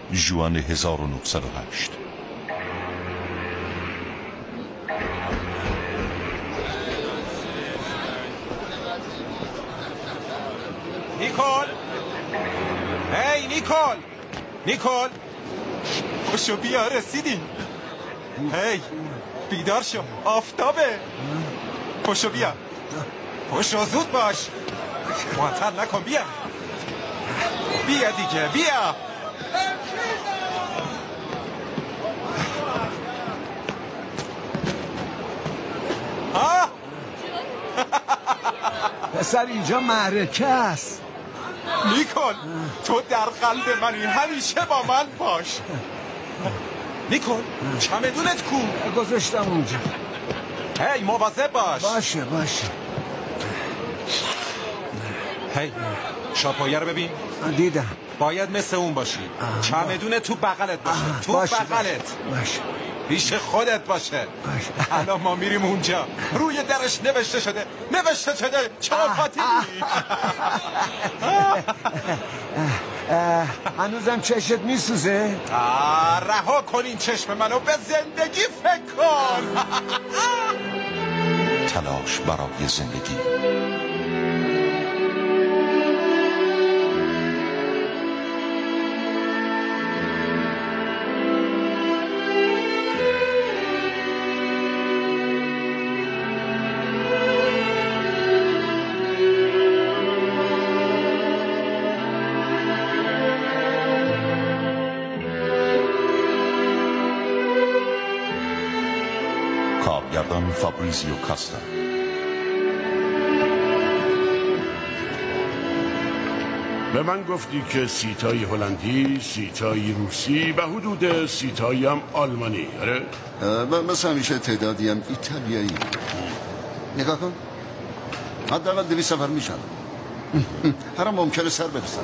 ژوئن 1908. نیکول، هی نیکول، نیکول خوشو بیا، رسیدیم. هی بیدار شو، آفتابه. خوشو بیا، خوشو زود باش، معطل نکن. بیا بیا دیگه، بیا. ها پسر اینجا معرکه است. نیکول تو در قلب منی، همیشه با من باش. نیکول چمدونت کو؟ گذاشتم اونجا. هی مواظب باش. باشه. هی شاپایه رو ببین. دیدم. باید مثل اون باشی. چمدون تو بغلت باشه. تو بغلت باشه. پیش خودت باشه. الان ما میریم اونجا، روی درش نوشته شده چرا فاطمی. هنوزم چشت میسوزه؟ رها کن این چشم منو، به زندگی فکر کن. تلاش برای زندگی. کارگردان فابریزیو کاستا. به من گفتی که سیتای هلندی، سیتای روسی و حدود سیتایی هم آلمانی. آره؟ مثل همیشه تعدادی هم ایتالیایی. نگاه کن، حداقل 200 سفر میشن. هرم ممکنه سر برسن.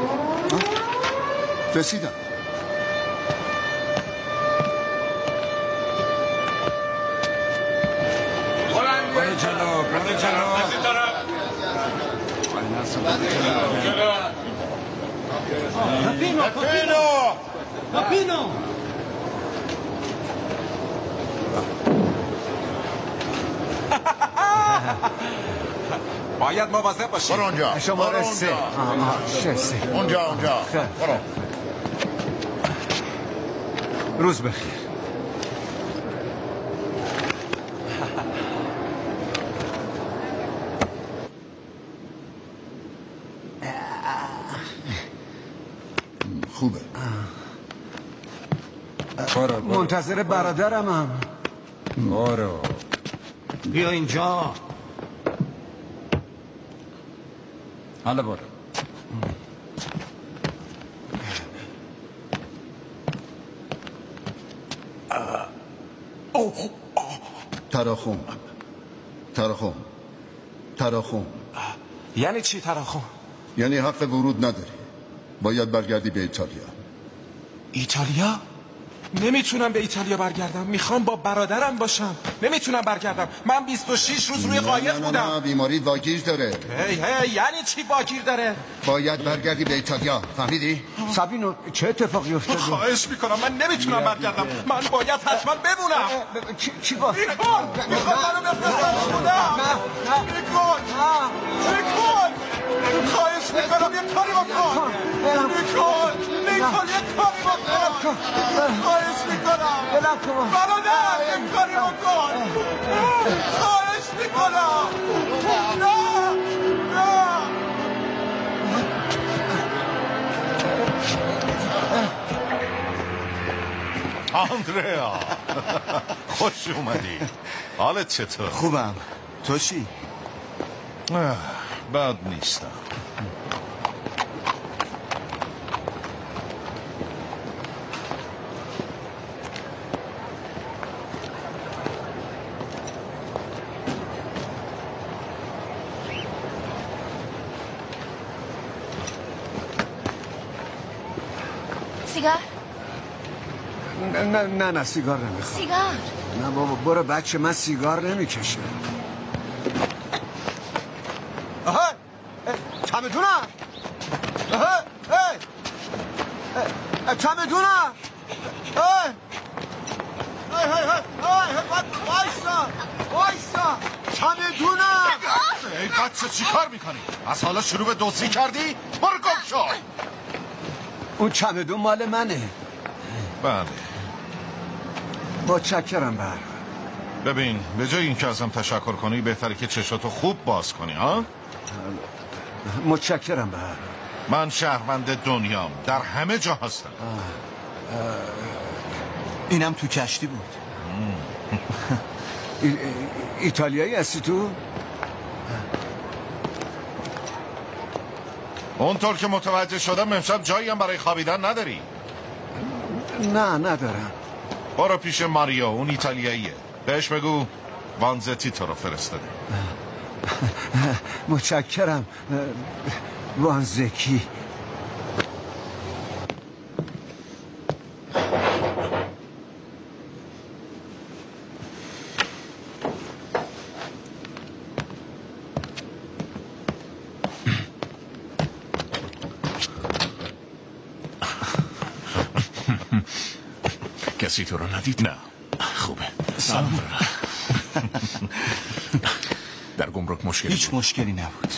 رسیدم. پاپینو باید مواظب باشی. برو اونجا. شماره 3. اونجا. برو. روز بخیر. خوبه. منتظر برادرم. برو بیا اینجا. حالا برو. تراخوم. یعنی چی تراخوم؟ یعنی حق ورود نداری، باید برگردی به ایتالیا؟ نمیتونم به ایتالیا برگردم، میخوام با برادرم باشم. نمیتونم برگردم، من 26 روز روی قایق بودم. نه بیماری واگیر داره. هی یعنی چی واگیر داره؟ باید برگردی به ایتالیا، فهمیدی؟ سابینو چه اتفاقی افتاده؟ خواهش میکنم، من نمیتونم برگردم، من باید حتما بمونم. چی با؟ میخوام منو بفرستم خودم. نیکول خواهش میکنم یه کاری بکن. نیکول یه کاری بکن. خواهش میکنم برادر، یه کاری بکن. خواهش میکنم. نه آندریا خوش اومدی. حالت چطور؟ خوبم. تو چی؟ بد نیستم. سیگار؟ نه سیگار نمیخوام. سیگار؟ نه بابا برو بچه، من سیگار نمیکشم. آها چمدونم. چمدونم وایسا چمدونم ای بچه چی کار میکنی؟ از حالا شروع به دزدی کردی؟ برو گم شو. اون چمدون مال منه. بله متشکرم بر. ببین به جای اینکه ازم تشکر کنی بهتره که چشاتو خوب باز کنی ها؟ متشکرم بر. من شهروند دنیام، در همه جا هستم. اینم تو کشتی بود. ایتالیایی هستی تو؟ اونطور که متوجه شدم امشب جایی هم برای خوابیدن نداری. نه ندارم. برو پیش ماریو، اون ایتالیاییه، بهش بگو وانزتی تو رو فرستاده. متشکرم وانزکی. کسی تو رو ندید؟ نه. خوبه. سلام. در گمرک مشکلی هیچ مشکلی نبود.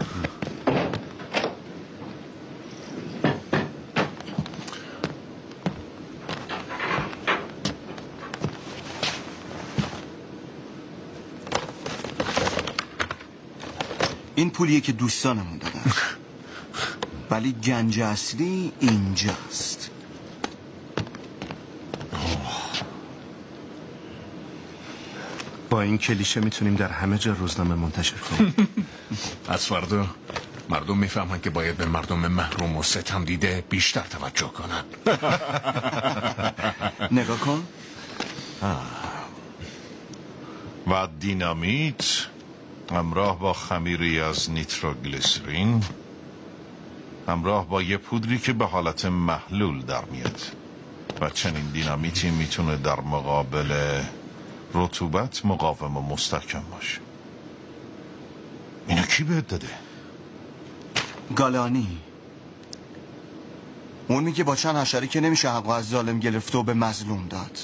این پولیه که دوستانمون دادن، ولی گنج اصلی اینجاست. با این کلیشه میتونیم در همه جا روزنامه منتشر کنیم. از فردا مردم میفهمن که باید به مردم محروم و ستم دیده بیشتر توجه کنن. نگاه کن. و دینامیت همراه با خمیری از نیتروگلیسرین همراه با یه پودری که به حالت محلول در میاد و چنین دینامیتی میتونه در مقابل رطوبت مقاوم و مستحکم باشه. اینو کی بهت داده؟ گالانی. اون میگه با چند حشره که نمیشه حقو از ظالم گرفت و به مظلوم داد.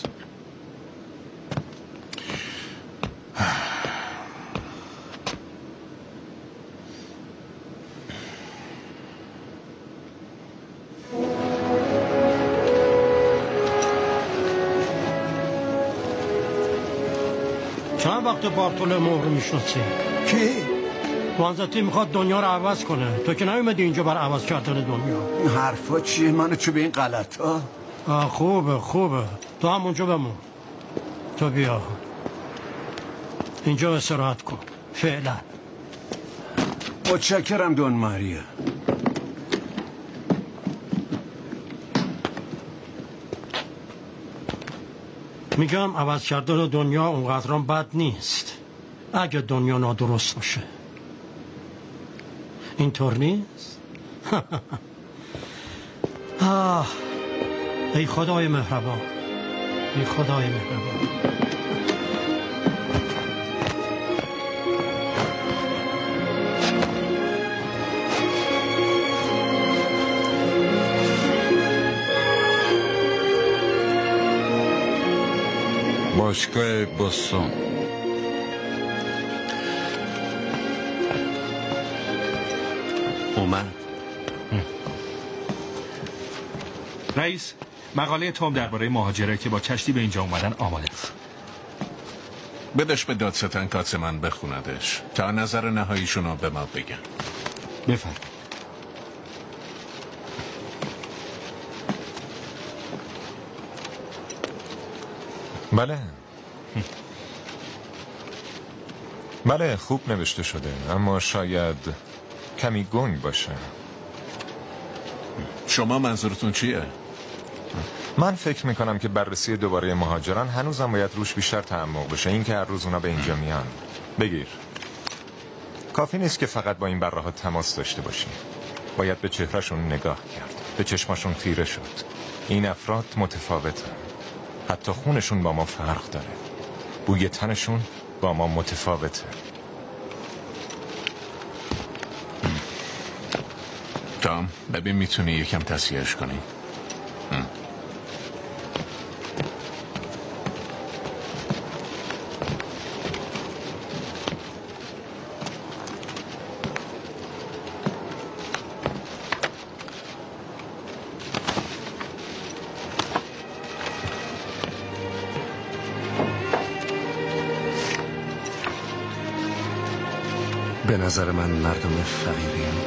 چند وقت بارتولمو رو میشناسی؟ کی؟ وانزتی میخواد دنیا رو عوض کنه. تو که نیومدی اینجا بر عوض کردن دنیا. این حرفا چیه؟ منو چه به این غلط ها؟ خوبه تو همونجا بمون. تو بیا اینجا استراحت کن فعلا. متشکرم دون ماریا. میگم عوض کردن دنیا اونقدرام بد نیست اگه دنیا نادرست باشه. اینطور نیست؟ ای خدای مهربان، ای خدای مهربان. باشگاه بوستون. اومد. رئیس، مقاله توم درباره مهاجرایی که با کشتی به اینجا اومدن آماده است. بدش به دادستان کاتسمن بخوندش تا نظر نهاییشون رو به ما بگن. بفرمایید. بله خوب نوشته شده، اما شاید کمی گنگ باشه. شما منظورتون چیه؟ من فکر میکنم که بررسی دوباره مهاجران هنوزم باید روش بیشتر تعمق بشه. این که هر روز اونا به اینجا میان. بگیر، کافی نیست که فقط با این بره ها تماس داشته باشی، باید به چهرهشون نگاه کرد، به چشماشون خیره شد. این افراد متفاوتن، حتی خونشون با ما فرق داره، بوی تنشون با ما متفاوته. تام ببین میتونی یکم تصحیحش کنی؟ به نظر من مردم فقیریم.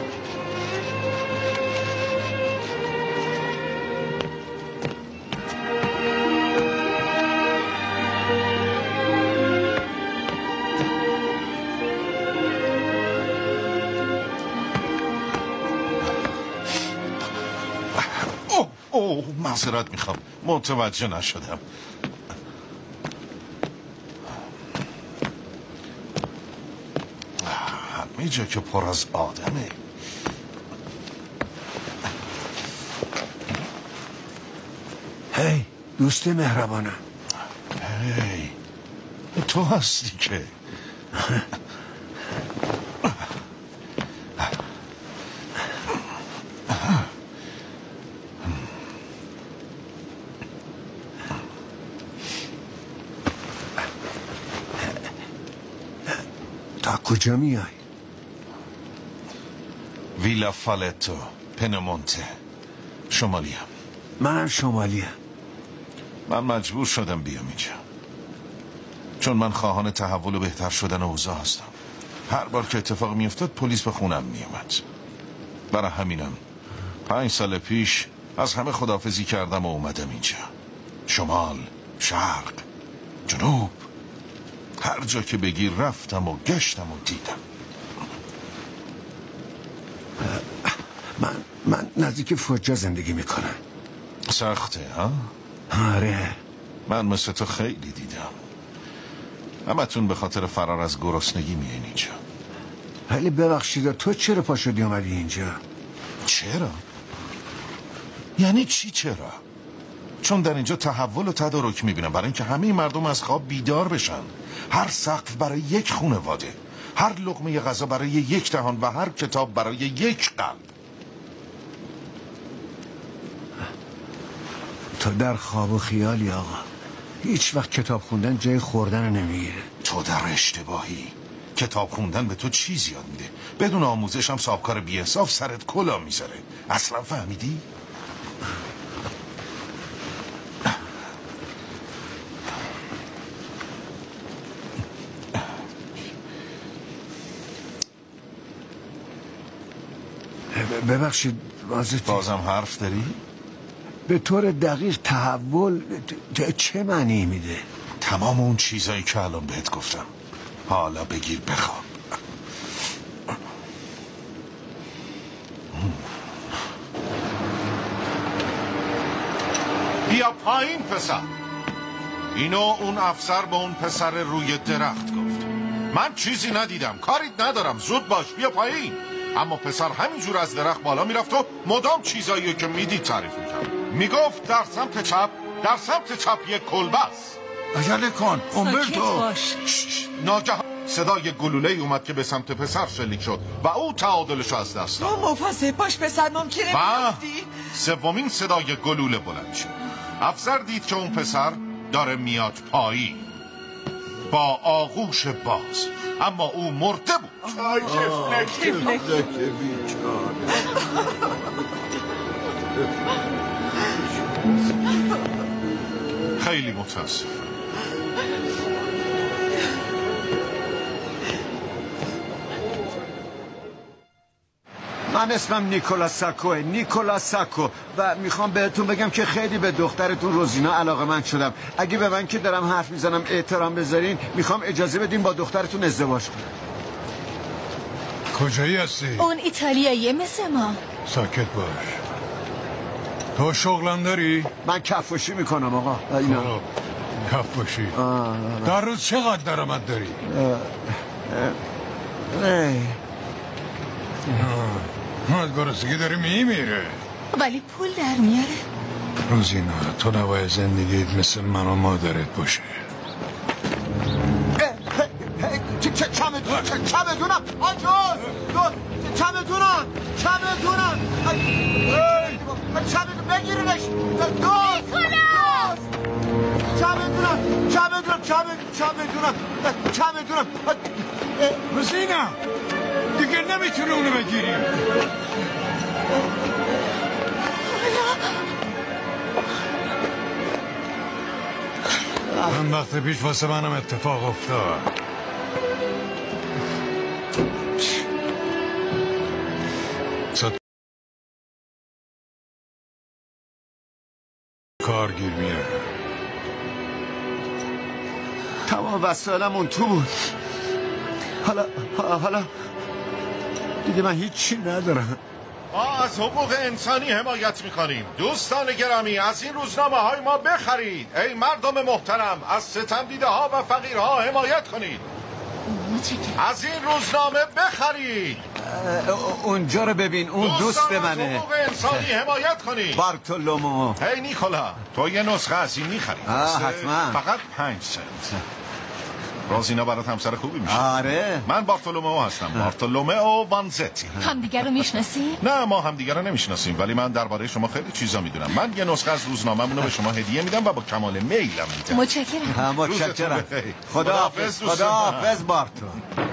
معذرت میخوام، متوجه نشدم. همه جا که پر از آدمه. هی دوست مهربانم. هی تو هستی که تا کجا میای؟ ویلا فالتو، پنمونته، شمالیم. منم شمالیم. من مجبور شدم بیام اینجا چون من خواهان تحول و بهتر شدن اوضاع هستم. هر بار که اتفاق میافتاد پلیس به خونم میومد. برای همینم 5 سال پیش از همه خداحافظی کردم و اومدم اینجا. شمال، شرق، جنوب، هر جا که بگیر رفتم و گشتم و دیدم. من نزدیک فوجا زندگی میکنم. سخته ها؟ آره. من مثل تو خیلی دیدم. همتون به خاطر فرار از گرسنگی میاین اینجا. ولی ببخشید تو چرا پا شدی اومدی اینجا؟ چرا؟ یعنی چی چرا؟ چون در اینجا تحول و تدارک میبینم، برای اینکه همه مردم از خواب بیدار بشن. هر سقف برای یک خانواده، هر لقمه غذا برای یک دهان و هر کتاب برای یک قلب. تو در خواب و خیالی آقا. هیچ وقت کتاب خوندن جای خوردن نمیگیره. تو در اشتباهی. کتاب خوندن به تو چیز یاد میده. بدون آموزش هم سابکار بی‌انصاف سرت کلا میذاره. اصلا فهمیدی؟ ببخشید بازم حرف داری؟ به طور دقیق تحول چه معنی میده؟ تمام اون چیزایی که الان بهت گفتم. حالا بگیر بخواب. بیا پایین پسر. اینو اون افسر به اون پسر روی درخت گفت. من چیزی ندیدم، کاریت ندارم، زود باش بیا پایین. اما پسر همینجور از درخت بالا میرفت و مدام چیزایی که میدید تعریف میکرد. میگفت در سمت چپ یک کلبه است. عجله کن اومبرتو. ناگهان صدای گلوله اومد که به سمت پسر شلیک شد و او تعادلش از دست داد. تو مفاصله باش پسر، ممکنه بیفتی. سومین صدای گلوله بلند شد. افسر دید که اون پسر داره میاد پایین با آغوش باز، اما او مرده بود. خیلی متاسفم. من اسمم نیکولاس ساکو و میخوام بهتون بگم که خیلی به دخترتون روزینا علاقه‌مند شدم. اگه به من که دارم حرف میزنم احترام بذارین، میخوام اجازه بدین با دخترتون ازدواج کنم. کجایی هستی؟ اون ایتالیاییه مثل ما. ساکت باش. تو شغلم داری؟ من کفاشی میکنم آقا. اینا کفاشی. در روز چقدر درآمد داری؟ گرسنگی داری میمیره ولی پول در میاره. روزینا تو نباید زندگیت مثل من و مادرت باشه. چمدونم آجون چمدونم چمدون بگیرینش. چمدونم. روزینا دیگه نمیتونه اونو بگیری. من وقت پیش واسه منم اتفاق افتاد. کارگیر میاره. تمام وسایلمون تو بود. حالا دیگه من هیچی ندارم. ما از حقوق انسانی حمایت میکنیم. دوستان گرامی از این روزنامه های ما بخرید. ای مردم محترم از ستم دیده ها و فقیرها حمایت کنید. از این روزنامه بخرید. اونجا رو ببین، اون دوست منه. دوستان از حقوق انسانی حمایت کنید. بارتولومو. هی نیکولا تو یه نسخه از این میخری؟ حتما. فقط 5 سنت. روزینا برات همسر خوبی میشه. آره. من بارتولومئو هستم. بارتولومئو وانزتی. همدیگر رو میشناسی؟ نه ما همدیگر رو نمیشناسیم، ولی من درباره شما خیلی چیزا میدونم. من یه نسخه از روزنامه‌مون رو به شما هدیه میدم و با کمال میلم میدم. متشکرم. خداحافظ بارتو.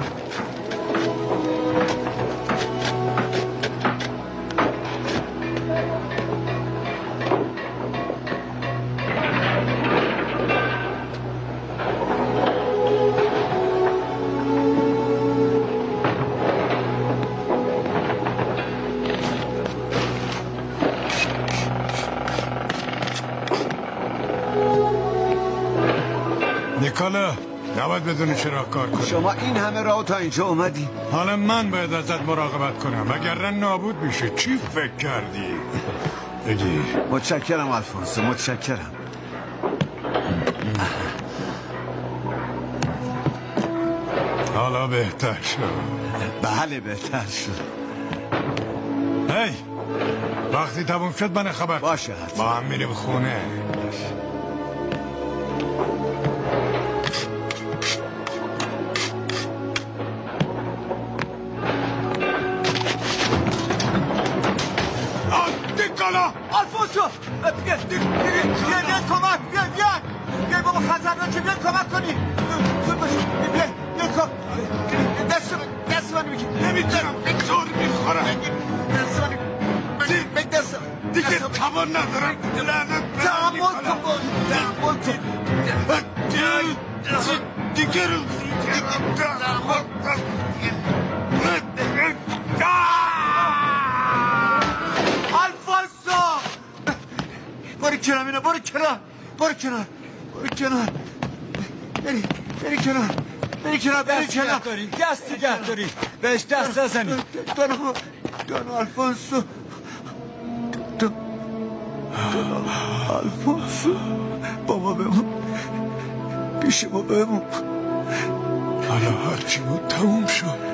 نیکولا نباید بدونی چرا کار کنی. شما این همه راه تا اینجا اومدی. حالا من باید ازت مراقبت کنم وگرنه نابود میشه. چی فکر کردی؟ بگیر. متشکرم آلفونسو، متشکرم. حالا بهتر شد. بله بهتر شد. هی وقتی تموم شد من خبر باشه. با هم میریم خونه. آلفونسو بیا کمک. بیا بابا خطرناکه. بیا کمک کنی. زود باش. بیا دست من بگیر. نمیتونم به طور میخورم. دست دیگه توان ندارم. تحمل کن. دیگه رو آلفونسو برو کنار مینا. برو کنار. بری کنار. دست نگه داری. بهش دست نزنی. دون آلفونسو. آلفونسو بابا بمون. پیش ما بمون. حالا هرچی بود تموم شد.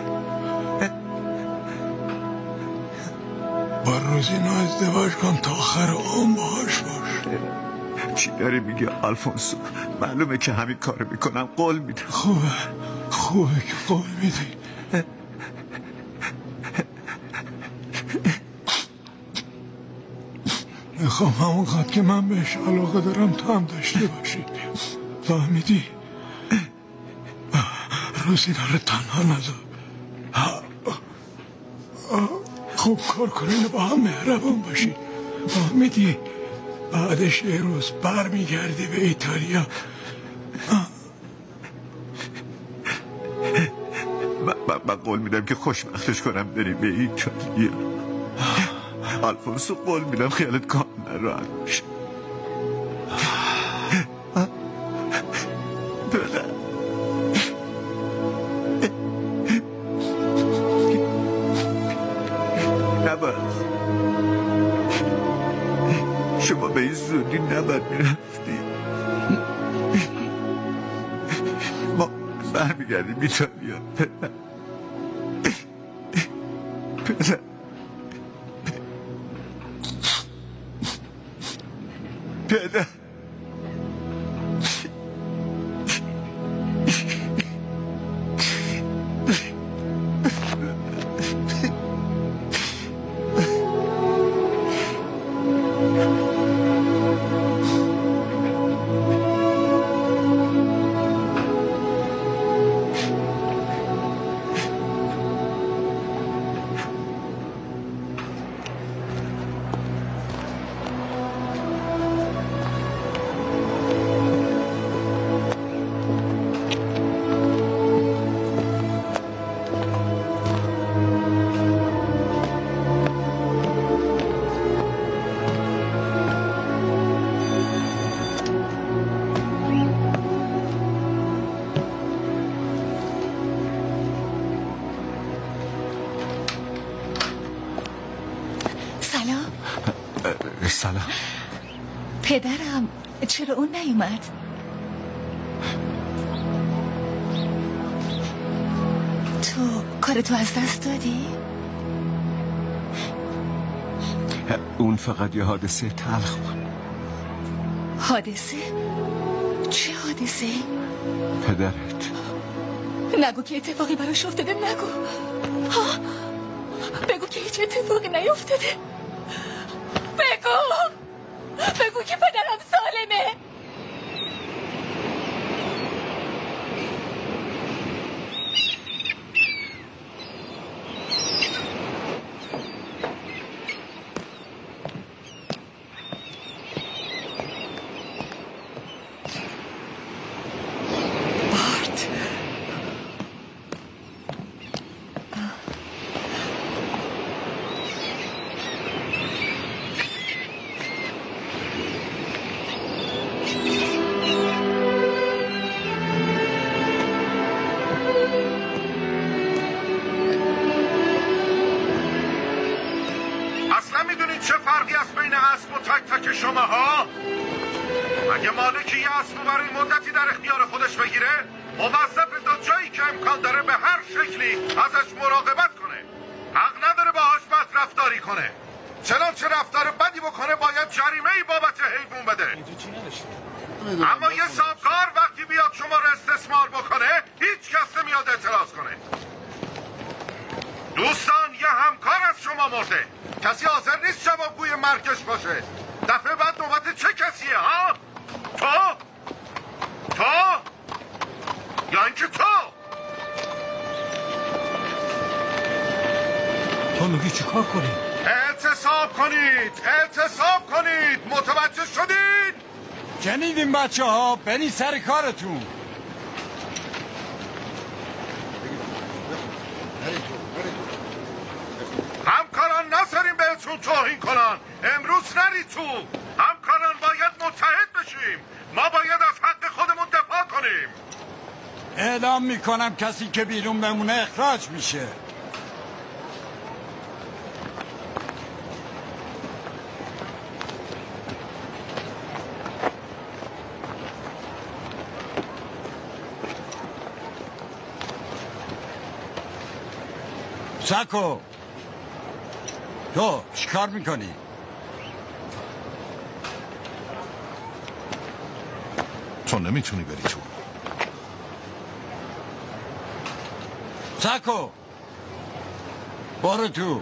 با روزینا ازدواج کن تا آخر عمر باهاش باش. چی داری میگه آلفونسو؟ معلومه که همین کارو میکنم. قول میدم. خوبه که قول میدی. میخوام همونقدر که من بهش علاقه دارم تو هم داشته باشی. فهمیدی؟ روزینا رو تنها نذار. خوب کار کنین با هم مهربان باشی. فهمیدی؟ بعدش یه روز برمیگردی به ایتالیا. من قول میدم که خوشبختش کنم بریم به ایتالیا. آلفونسو قول میدم خیالت کاملا راحت میشه. شما به این زودی نباید میرفتی. ما برمیگردیم ایتالیا. پدر پدرم چرا اون نیومد؟ تو کارتو از دست دادی؟ اون فقط یه حادثه تلخ بود. حادثه؟ چه حادثه؟ پدرت. نگو که اتفاقی براش افتاده، نگو. ها؟ بگو که هیچ اتفاقی نیفتاده. بگو که پدرم سالمه. اما یه صاحبکار وقتی بیاد شما رو استثمار بکنه هیچ کس نمیاد اعتراض کنه. دوستان یه همکار از شما مرده، کسی حاضر نیست جوابگوی مرگش باشه. دفعه بعد نوبت چه کسیه ها؟ تو یا اینکه تو میگی چی کار کنی؟ اعتصاب کنید. متوجه شدید؟ شنیدین بچه ها، برید سر کارتون. همکاران نذاریم بهتون توهین کنن. امروز نرید تو. همکاران باید متحد بشیم. ما باید از حق خودمون دفاع کنیم. اعلام میکنم کسی که بیرون بمونه اخراج میشه. ساکو، تو چیکار میکنی؟ تو نمیتونی بری تو. ساکو، برو تو.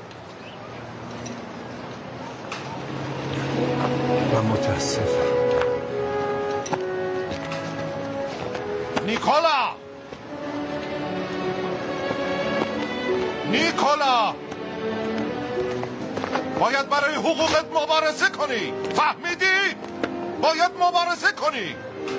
و متاسفم. نیکولا باید برای حقوقت مبارزه کنی. فهمیدی؟ باید مبارزه کنی.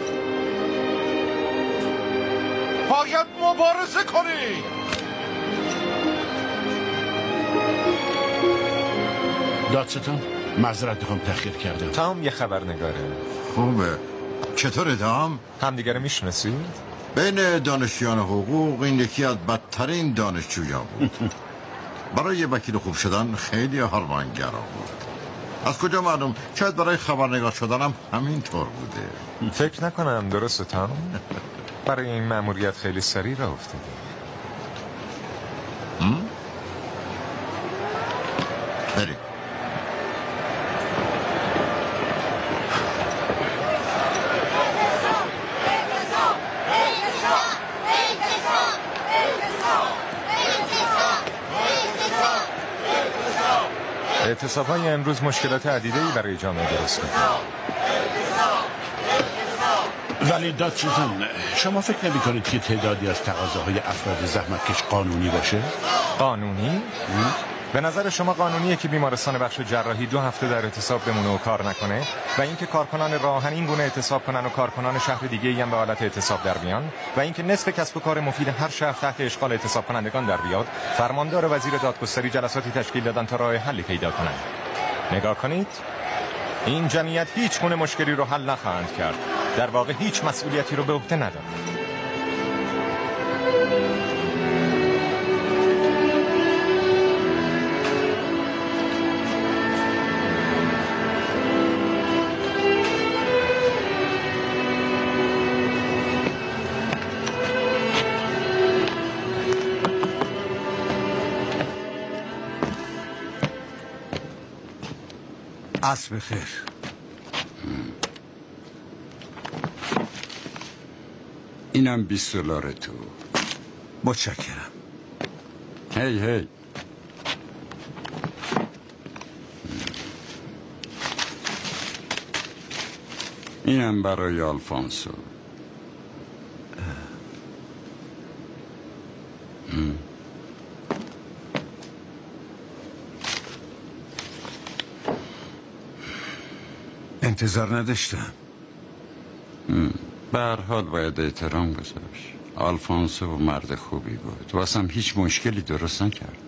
دادستان معذرت میخوام تأخیر کردم. تام یه خبرنگاره. خوبه. چطوره تام؟ همدیگه میشناسید؟ بین دانشجویان حقوق این یکی از بدترین دانشجویان بود. برای یه وکیل خوب شدن خیلی هارمانگرا بود. از کجا معلوم؟ شاید برای خبرنگار شدنم همین طور بوده. فکر نکنم. درسته تام؟ برای این مأموریت خیلی سریع راه افتادی. بریم. اعتصاب‌های امروز مشکلات عدیده‌ای برای جامعه درست کرد. ولی دادستان، شما فکر نمی‌کنید که تعدادی از تقاضاهای افراد زحمتکش قانونی باشه؟ قانونی؟ به نظر شما قانونیه که بیمارستان بخش جراحی 2 هفته در اعتصاب بمونه و کار نکنه و اینکه کارکنان راهن این گونه اعتصاب کنن و کارکنان شهر دیگه‌ای هم به حالت اعتصاب در بیان و اینکه نصف کسب و کار مفید هر شهر تحت اشغال اعتصاب کنندگان در بیاد؟ فرماندار وزیر دادگستری جلساتی تشکیل دادن تا راه حلی پیدا کنن. نگاه کنید، این جمعیت هیچ گونه مشکلی رو حل نخواهند کرد. در واقع هیچ مسئولیتی رو به عهده ندارند. عصر بخیر. اینم 20 دلار تو. متشکرم. هی اینم برای آلفونسو. انتظار نداشتم. به هر حال باید احترام گذاشت. آلفونسو مرد خوبی بود، واسم هیچ مشکلی درست نکرد.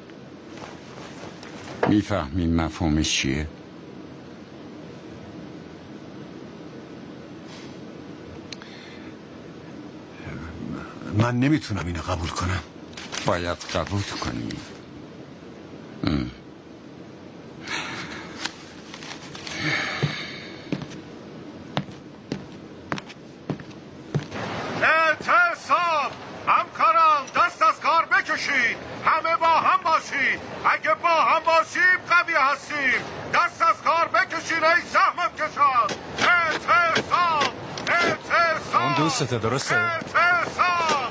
میفهمین مفهومش چیه؟ من نمیتونم اینو قبول کنم. باید قبول کنی. اعتصاب! همکاران دست از کار بکشید. همه با هم باشید. اگه با هم باشیم قوی هستیم. دست از کار بکشید ای زحمت کشان. اعتصاب! اون دوسته درسته؟ اعتصاب!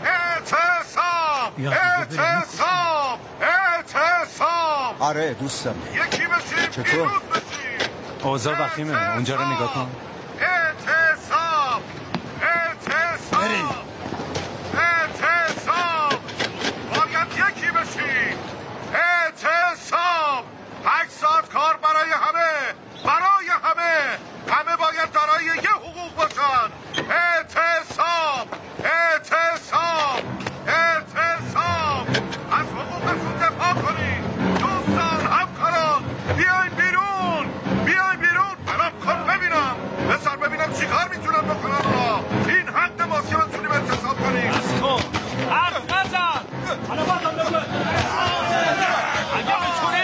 آره دوستم. یکی بشیم. چطور؟ اوضاع وخیمه. اونجا رو نگاه کن. اعتصاب! باید یکی بشیم. اعتصاب! 8 ساعت کار برای همه باید دارای یه حقوق باشن. اعتصاب! از حقوقتون دفاع کنید. دوستان، همکاران، بیاین بیرون. برام کن ببینم. بسر ببینم چی کار میتونم بکنم را. این حق ماست که بتونیم اعتصاب کنیم. حرف نزن. حالا بازم بگو. اگه میتونی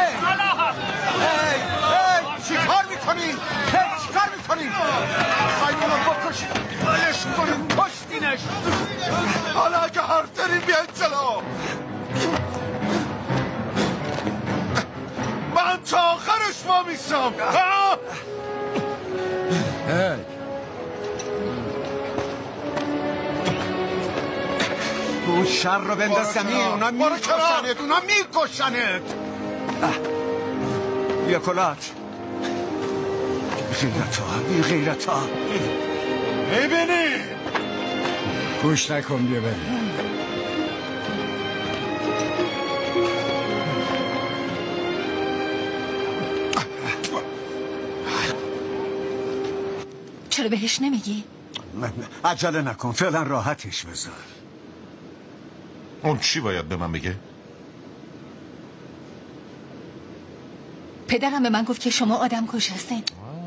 چی کار میکنین؟ خواهیم اونو بکشید. بلش کنیم. کشتینش. حالا اگه حرف داریم بیاین جلو. من تا آخرش ما میستم. اون شر رو بنداز زمین. اونا میکشنت. بیا کلات. بی غیرتا. میبینی؟ گوش نکن. بیا بریم. چرا بهش نمیگی؟ عجله نکن. فعلا راحتش بذار. اون چی باید به من بگه؟ پدرم به من گفت که شما آدم کش هستین.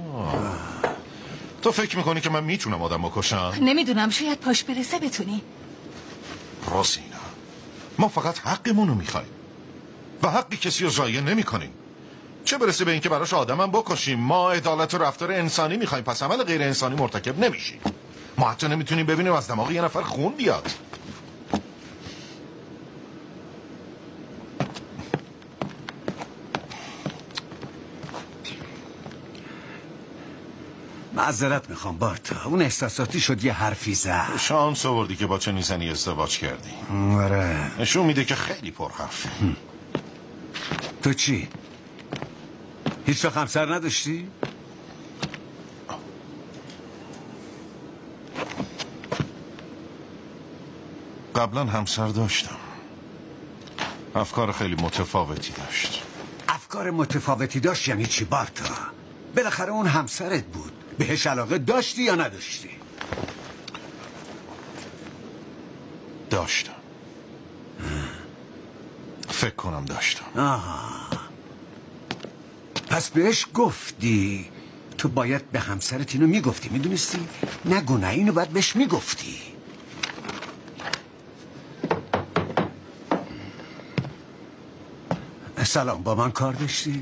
تو فکر میکنی که من میتونم آدم بکشم؟ نمیدونم، شاید پاش برسه بتونی. روزینا، ما فقط حقمونو میخوایم و حقی کسی رو ضایع نمی کنیم. چه برسه به اینکه براش آدمم بکشیم. ما عدالت و رفتار انسانی میخوایم، پس عمل غیر انسانی مرتکب نمیشیم. ما حتی نمیتونیم ببینیم از دماغ یه نفر خون بیاد. معذرت میخوام بارتا. اون احساساتی شد یه حرفی زد. شانس آوردی که با چنین زنی ازدواج کردی. آره. نشون میده که خیلی پرحرفی. تو چی؟ هیچ وقت همسر نداشتی؟ قبلا همسر داشتم. افکار خیلی متفاوتی داشت. افکار متفاوتی داشت یعنی چی بارتا؟ بالاخره اون همسرت بود. بهش علاقه داشتی یا نداشتی؟ داشتم. فکر کنم داشتم. پس بهش گفتی. تو باید به همسرت اینو میگفتی. میدونستی؟ نگو نه، اینو باید بهش میگفتی. سلام، با من کار داشتی؟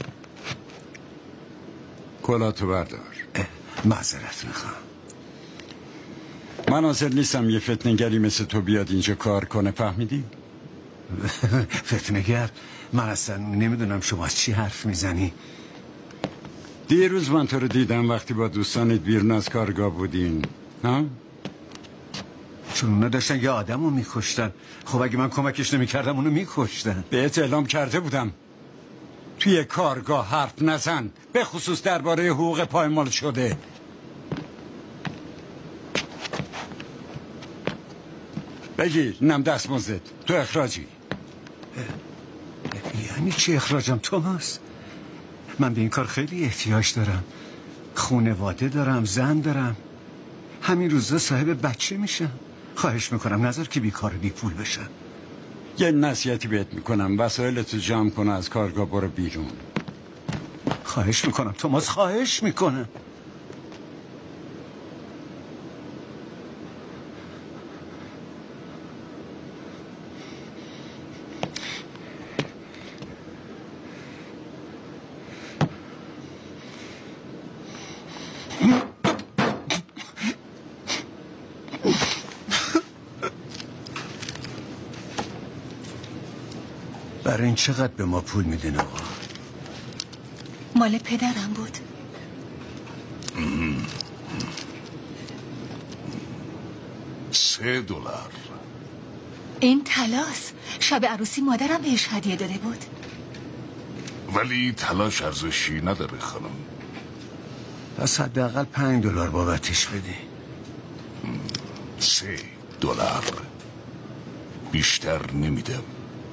کلاتو بردار. معذرت میخوام. من حاضر نیستم یه فتنه‌گری مثل تو بیاد اینجا کار کنه، فهمیدی؟ فتنه‌گر؟ من اصلا نمیدونم شما از چی حرف میزنی. دیروز من تو رو دیدم وقتی با دوستانت بیرون از کارگاه بودین. ها؟ چون اونا داشتن یه آدم رو میکشتن. خب اگه من کمکش نمیکردم اونو میکشتن. بهت اعلام کرده بودم توی کارگاه حرف نزن، به خصوص درباره حقوق پایمال شده. بگیر اینم دستمزدت، تو اخراجی. یعنی چی اخراجم توماس؟ من به این کار خیلی احتیاج دارم. خانواده دارم، زن دارم. همین روزا صاحب بچه میشم. خواهش میکنم نظر که بیکار بی پول بشم. یه نصیحتی بهت میکنم، وسایلتو جمع کن، از کارگاه برو بیرون. خواهش میکنم توماس، خواهش میکنم. برای این چقدر به ما پول میدین آقا؟ مال پدرم بود. $3. این طلاست. شب عروسی مادرم بهش هدیه داده بود. ولی طلاش ارزشی نداره خانم. پس حداقل $5 بابتش بدی. $3 بیشتر نمیدم.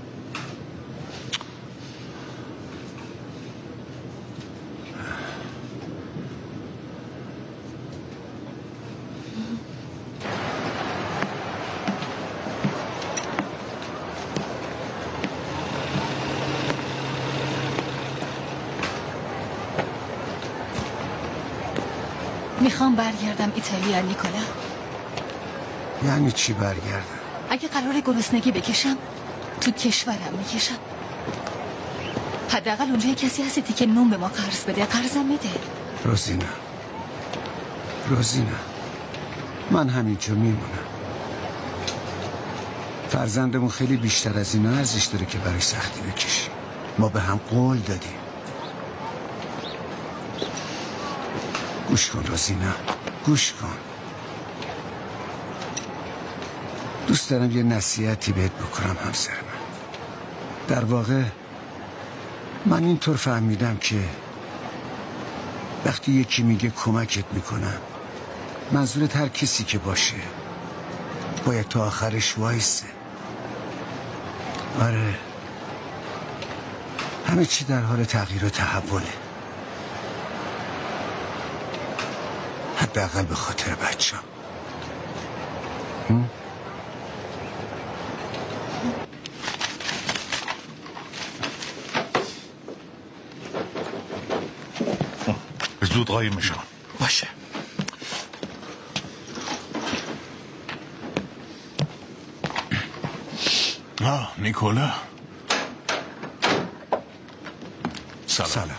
میخوام برگردم ایتالیا نیکولا. یعنی چی برگردم؟ اگه قرار گرسنگی بکشم تو کشورم میکشم. حداقل اونجا کسی هستی که نون به ما قرض بده. قرضم میده. روزینا من همینجا میمونم. فرزندمون خیلی بیشتر از اینا ارزش داره که برای سختی بکشیم. ما به هم قول دادیم. گوش کن روزینا، گوش کن. دوست دارم یه نصیحتی بهت بکنم همسر من. در واقع من اینطور فهمیدم که وقتی یکی میگه کمکت میکنم، منظورت هر کسی که باشه باید تا آخرش وایسه. آره، همه چی در حال تغییر و تحوله. حداقل به خاطر بچه‌م. زود قایمشان. باشه. نیکولا. سلام.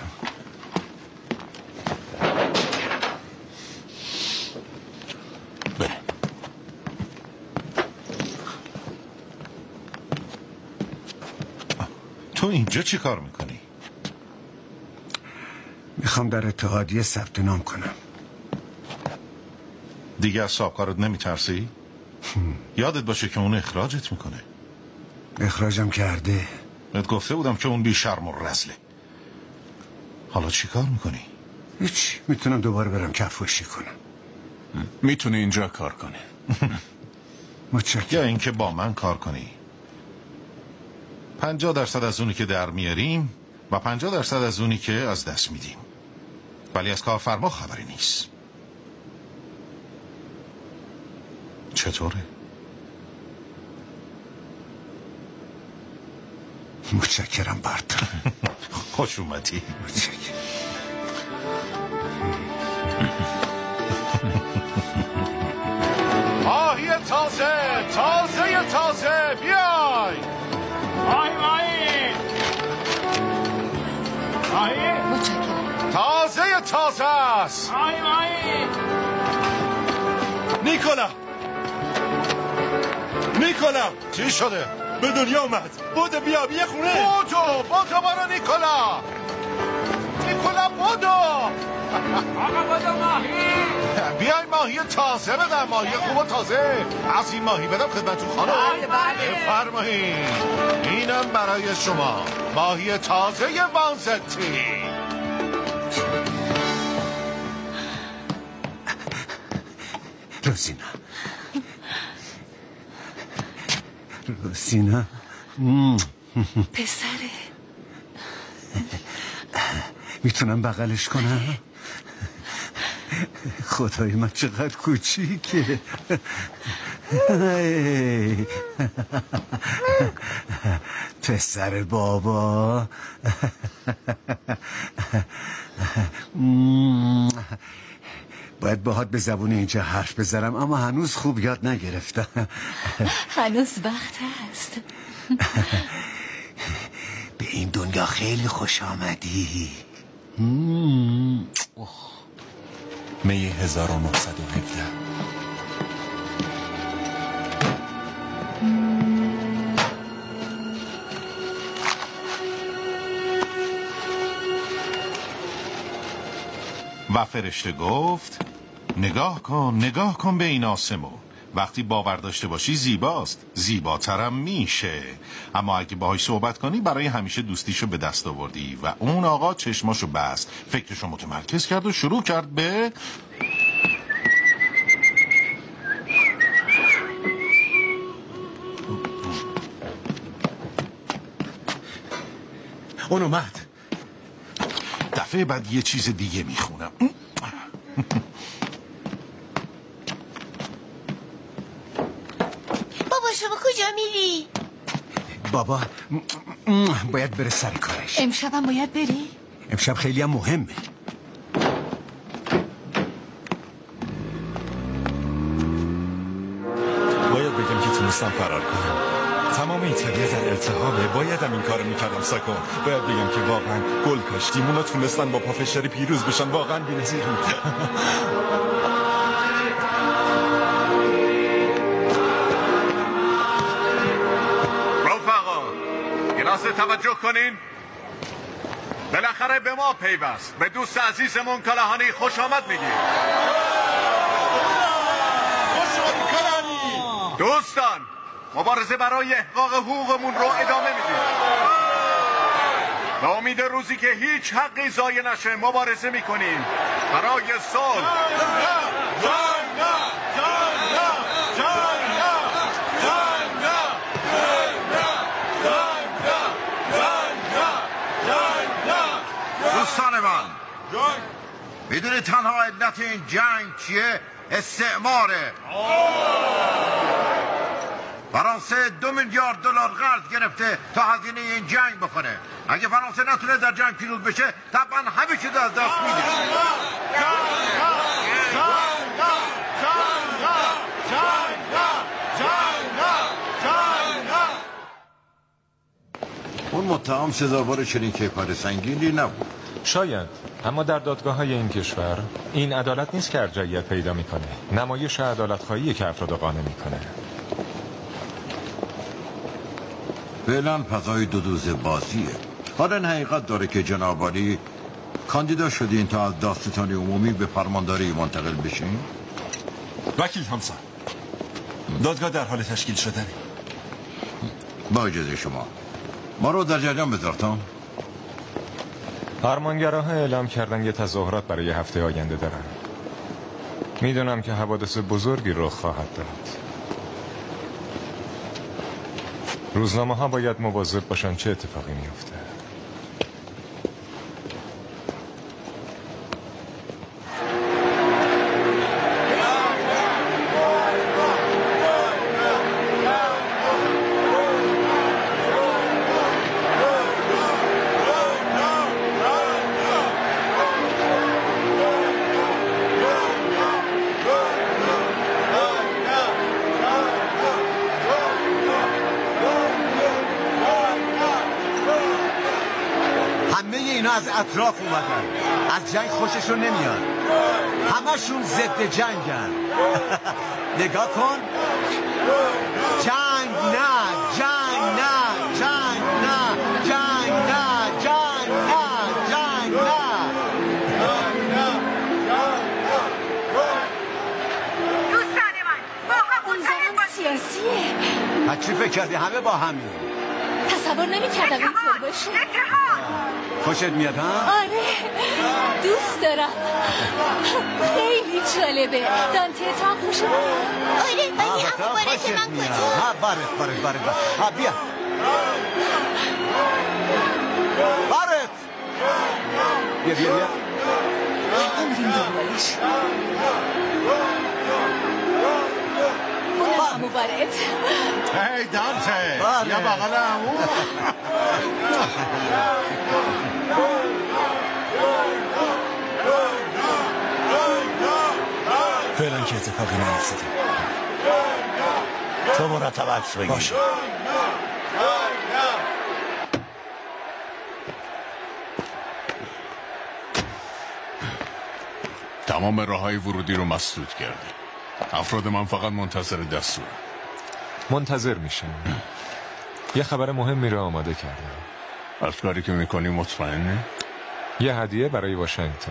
تو اینجا چی کار میکنی؟ میخوام در اتحادیه ثبت نام کنم. دیگه از صاحبکارت نمیترسی؟ یادت باشه که اون اخراجت میکنه. اخراجم کرده. بهت گفته بودم که اون بی شرم و رزله. حالا چی کار میکنی؟ هیچ. میتونم دوباره برم کفاشی کنم. میتونی اینجا کار کنی. متشکرم. یا اینکه با من کار کنی. 50% از اونی که در میاریم و 50% از اونی که از دست میدیم. ولی از کارفرما خبری نیست. چطوره؟ متشکرم برد. خوش اومدی. متشکرم. آهی تازه بیای. تازه است. نیکولا چی شده؟ به دنیا اومد. بودو بیا خونه. بودو برو نیکولا بدو. آقا بدو ماهی. بیای ماهی تازه بدم، ماهی خوب و تازه. از این ماهی بدم خدمتتون خانم. بله. بفرمایید. اینم برای شما ماهی تازه وانزتی. روزینا پسره میتونم بغلش کنم؟ خدای من چقدر کوچیکه. پسر بابا. باید باهات به زبون اینجا حرف بزنم اما هنوز خوب یاد نگرفتم. هنوز وقت هست. به این دنیا خیلی خوش آمدی. می 1917. و فرشته گفت نگاه کن به این آسمون. وقتی باور داشته باشی زیباست، زیباترم میشه. اما اگه باهاش صحبت کنی برای همیشه دوستیشو به دست آوردی. و اون آقا چشماشو بست، فکرشو متمرکز کرد و شروع کرد به اون اومد. دفعه بعد یه چیز دیگه میخونم. بابا شما کجا میری؟ بابا باید بره سر کارش. امشبم باید بری؟ امشب خیلی هم مهمه. باید بگم که تونستم فرار کنم. تمام ایتالیا در التهابه. بایدم این کارو میکردم ساکو. باید بگم که واقعا گل کاشتیم. اونا تونستن با پافشاری پیروز بشن. واقعا بی‌نظیر بود. رفقا یه لحظه توجه کنین. بالاخره به ما پیوست. به دوست عزیزمون کلاهانی خوش آمد میگیم. دوستان مبارزه برای احقاق حقوقمون رو ادامه میدیم. به امید روزی که هیچ حقی ضایع نشه مبارزه میکنیم برای صلح. دوستان من میدونی تنها علت این جنگ چیه؟ استعماره. فرانسه 2 میلیارد دلار قرض گرفته تا هزینه این جنگ بکنه. اگه فرانسه نتونه در جنگ پیروز بشه طبعا همه چیز از دست میده. اون متهم سزاوار چنین کیفر سنگینی نبود. شاید، اما در دادگاه‌های این کشور این عدالت نیست که ارجحیت پیدا میکنه. نمایش عدالت خواهی که افراد قانع میکنه. فعلا فضای دو دوزه بازیه. حالا این حقیقت داره که جناب عالی کاندیدا شدین تا از دادستانی عمومی به فرمانداری منتقل بشین؟ وکیل همسر، دادگاه در حال تشکیل شدنه. با اجازه شما ما رو در جریان بذار تام. فرمانگراها اعلام کردن یه تظاهرات برای هفته آینده دارن. میدونم که حوادث بزرگی رخ خواهد داد. روزنامه ها باید مواظب باشن چه اتفاقی میفته. از اطراف اومدن، از جنگ خوششون نمیاد، همشون ضد جنگن. نگاه کن. جنگ نه، جنگ نه، جنگ نه، جنگ نه، جنگ نه، جنگ نه. چی فکر کردی همه با همین؟ تصور نمی‌کردم اینطور باشه. خوشت میاد ها؟ آره دوست دارم. خیلی جالبه. دانته تا خوشم. آره ولی اما بارت من کجا؟ ها بارت ها بیا بارت بیا همین دنبالش. اونم همو بارت. هی دانته یا بغل همون. فعلا که اتفاقی نیفتاده. تو مرتب عکس بگیر. باشه. تمام راههای ورودی رو مسدود کردی. افراد من فقط منتظر دستور. منتظر میشم. یه خبر مهمی رو آماده کردم. از کاری که میکنی مطمئنه؟ یه هدیه برای واشنگتن.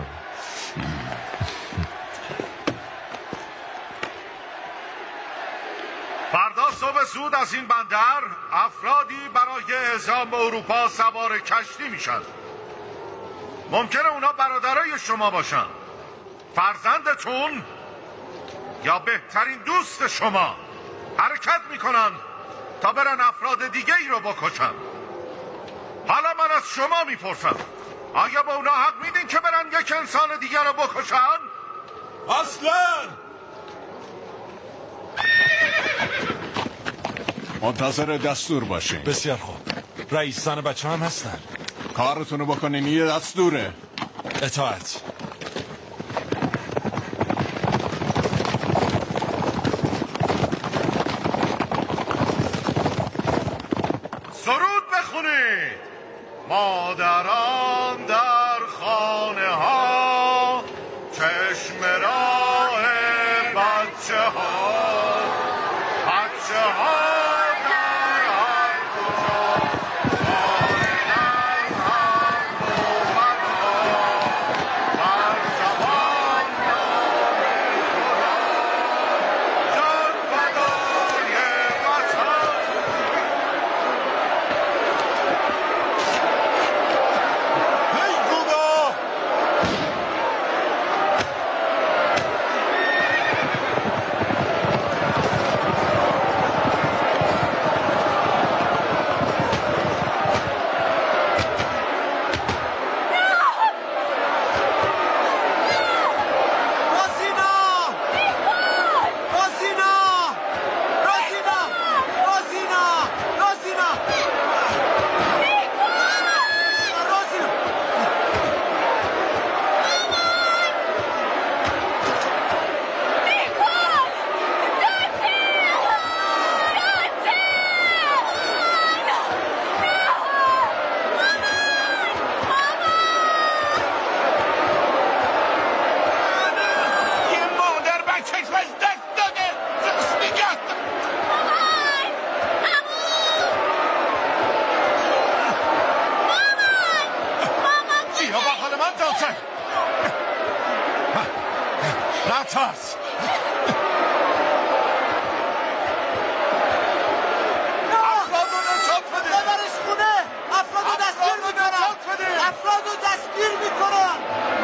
فردا صبح زود از این بندر افرادی برای اعزام به اروپا سوار کشتی میشن. ممکنه اونا برادرای شما باشن، فرزندتون یا بهترین دوست شما. حرکت میکنن تا برن افراد دیگه ای رو بکشن. حالا من از شما میپرسم آیا به اونا حق میدین که برن یک انسان دیگه رو بکشن؟ اصلا منتظر دستور باشین. بسیار خوب. رئیس زن بچه هم هستن. کارتونو بکنین، یه دستوره. اطاعت. سرود بخونید. مادران در خانه ها، چشم راه بچه ها، بچه ها در هر کجا، در هر مومن ها، بر زبان نام خدا، جان فدای وطن. نترس. افرادو نجات بده. ببرش خونه. افرادو دستگیر میکنن. افرادو دستگیر میکنن.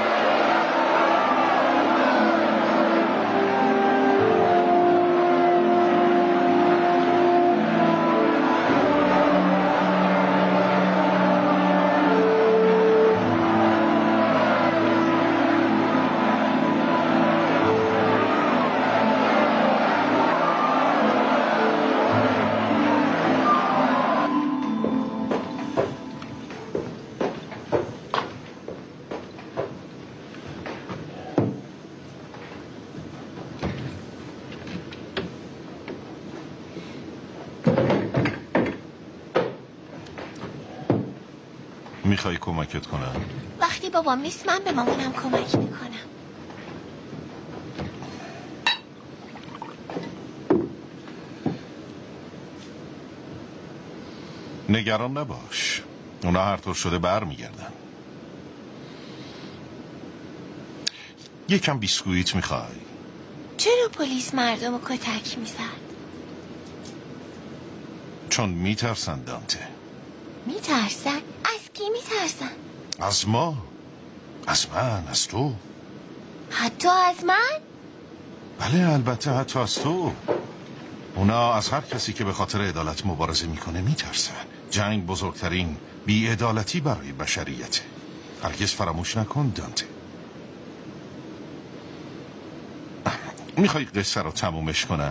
میخوای کمکت کنم؟ وقتی بابام نیست من به مامانم کمک میکنم. نگران نباش، اونا هر طور شده بر میگردن. یکم بیسکویت میخوای؟ چرا پلیس مردم رو کتک میزد؟ چون میترسن دانته. میترسن؟ از کی میترسن؟ از ما، از من، از تو. حتی از من؟ بله البته حتی از تو. اونا از هر کسی که به خاطر عدالت مبارزه میکنه میترسن. جنگ بزرگترین بی‌عدالتی برای بشریته. هرگز فراموش نکن دانته. میخوای قصه رو تمومش کنم؟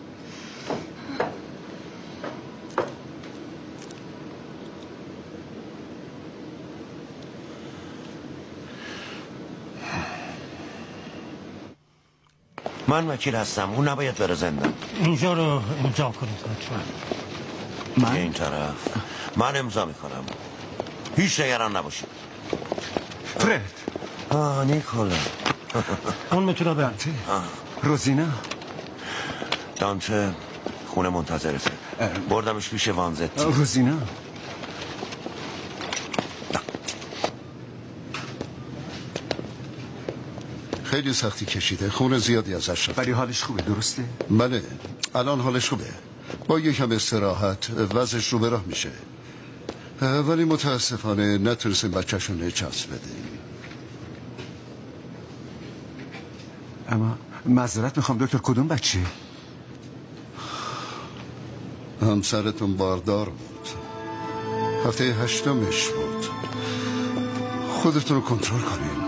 من وکیل هستم، اون نباید بره زندان. اینجا رو امضا کنید لطفا. من این طرف. من امضا میکنم. هیچ نگران نباشید. فرد. نیکولا. اون میتونه دانته. روزینا. دانته خونه منتظرته. بردمش پیش وانزتی. روزینا. خیلی سختی کشیده، خون زیادی ازش رفت. ولی حالش خوبه درسته؟ بله الان حالش خوبه، با یکم استراحت وضعش رو به راه میشه، ولی متاسفانه نتونستیم بچه‌شون نچسب بدیم. اما معذرت میخوام دکتر، کدوم بچه؟ همسرتون باردار بود، هفته 8مش بود. خودتون رو کنترل کنین.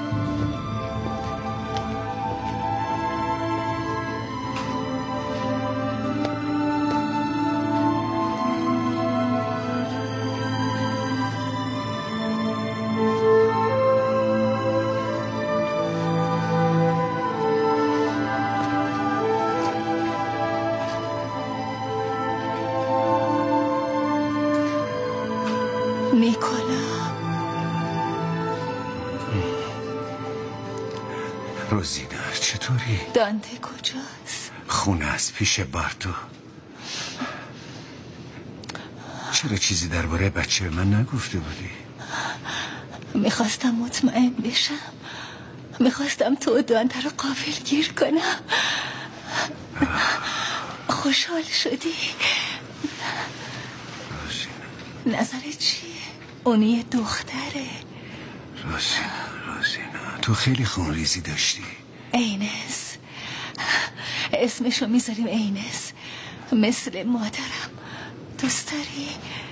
روزینا چطوری؟ دانته کجاست؟ خونه از پیش بارتو. چرا چیزی درباره بچه من نگفته بودی؟ میخواستم مطمئن بشم، میخواستم تو و دانته رو غافل گیر کنم. خوشحال شدی؟ نظرت چیه؟ اون یه دختره. روزینا تو خیلی خونریزی داشتی. اینس، اسمشو میذاریم اینس، مثل مادرم. دوست داری؟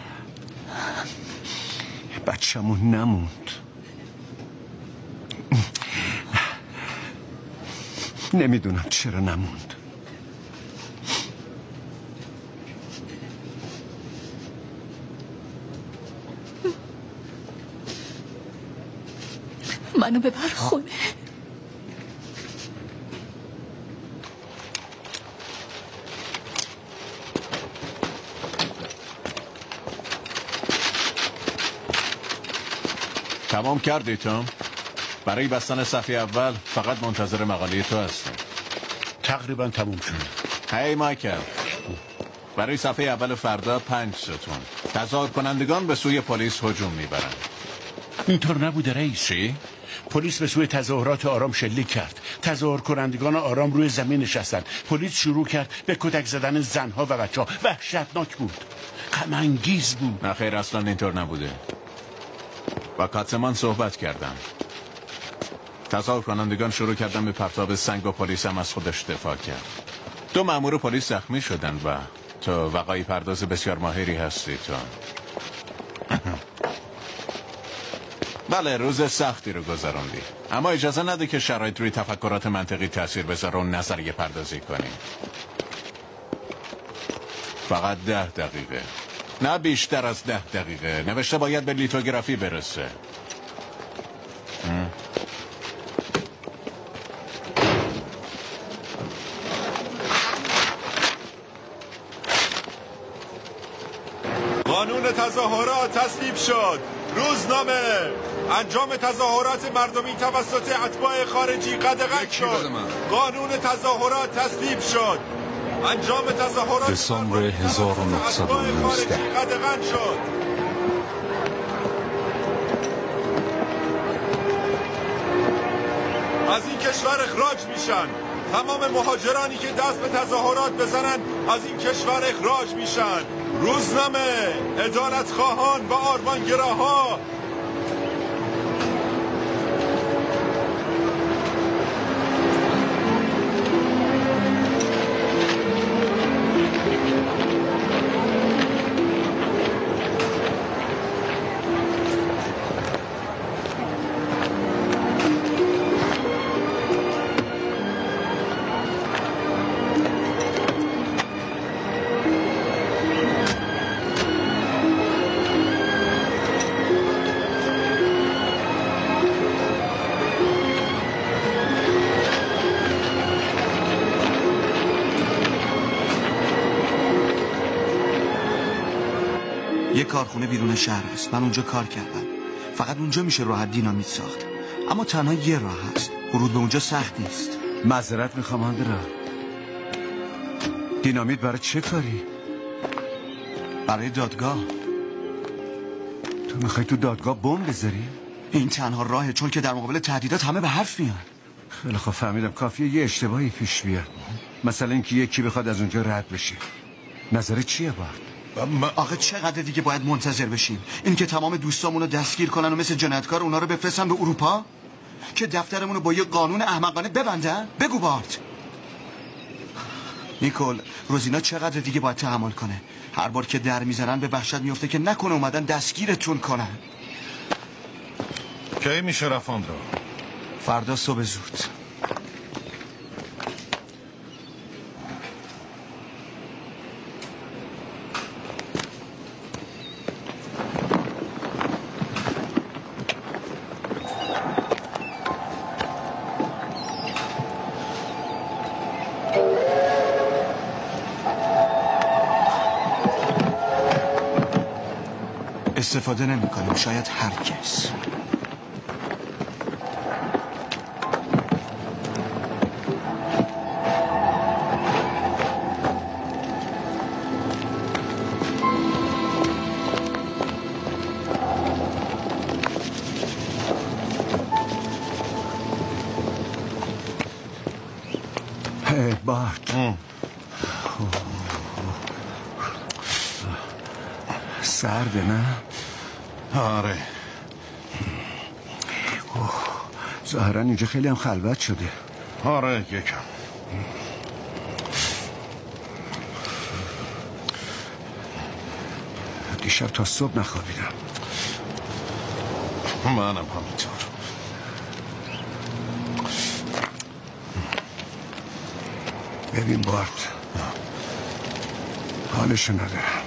بچه‌مون نموند. نمیدونم چرا نموند. منو ببر خونه. تمام کردی توم؟ برای بستن صفحه اول فقط منتظر مقاله تو هستم. تقریبا تموم شد. هی مایکل، برای صفحه اول فردا 5 ستون. تظاهر کنندگان به سوی پلیس هجوم میبرن. اینطور نبوده رئیس. چی؟ پلیس به سوی تظاهرات آرام شلیک کرد. تظاهر کنندگان آرام روی زمین نشستند. پلیس شروع کرد به کتک زدن زنها و بچه‌ها. وحشتناک بود، غم انگیز بود. نه خیر، اصلا اینطور نبوده. با کاتمان صحبت کردم. تظاهر کنندگان شروع کردن به پرتاب سنگ و پلیس هم از خودش دفاع کرد. 2 مأمور پلیس زخمی شدن و تو وقایع پرداز بسیار ماهری هستی تو. بله، روز سختی رو گذروندی، اما اجازه نده که شرایط روی تفکرات منطقی تاثیر بذاره و نظریه پردازی کنی. فقط 10 دقیقه، نه بیشتر از 10 دقیقه. نوشته باید به لیتوگرافی برسه. قانون تظاهرات تصویب شد. روزنامه: انجام تظاهرات مردمی توسط اتباع خارجی قدغن شد. قانون تظاهرات تصویب شد. انجام تظاهرات دسامبر 1919 قدغن شد. از این کشور اخراج میشن. تمام مهاجرانی که دست به تظاهرات بزنن از این کشور اخراج میشن. روزنامه، عدالت خواهان و آرمانگراها. یه کارخونه بیرون شهر است. من اونجا کار کردم. فقط اونجا میشه راحت دینامیت ساخت. اما تنها یه راه هست. ورود به اونجا سخت نیست. معذرت میخوام آندرا. دینامیت برای چه کاری؟ برای دادگاه. تو میخوای تو دادگاه بمب بذاری؟ این تنها راهه، چون که در مقابل تهدیدات همه به حرف میان. خیلی خوب فهمیدم. کافیه یه اشتباهی پیش بیاد. مثلا اینکه یکی بخواد از اونجا رد بشه. نظرت چیه وقت؟ آخه چقدر دیگه باید منتظر بشیم؟ این که تمام دوستامونو دستگیر کنن و مثل جنایتکار اونا رو بفرستن به اروپا؟ که دفترمونو با یه قانون احمقانه ببندن؟ بگو بارت. نیکول، روزینا چقدر دیگه باید تحمل کنه؟ هر بار که در میزنن به وحشت میفته که نکنه اومدن دستگیرتون کنن. کی میشه رفت آندرا؟ فردا صبح زود. استفاده نمی کنیم، شاید هرگز. بارت سرده نه؟ آره. ظاهرا اینجا خیلی هم خلوت شده. آره یکم. دیشب تا صبح نخوابیدم. منم همینطور. ببین بارت، حالشو ندارم.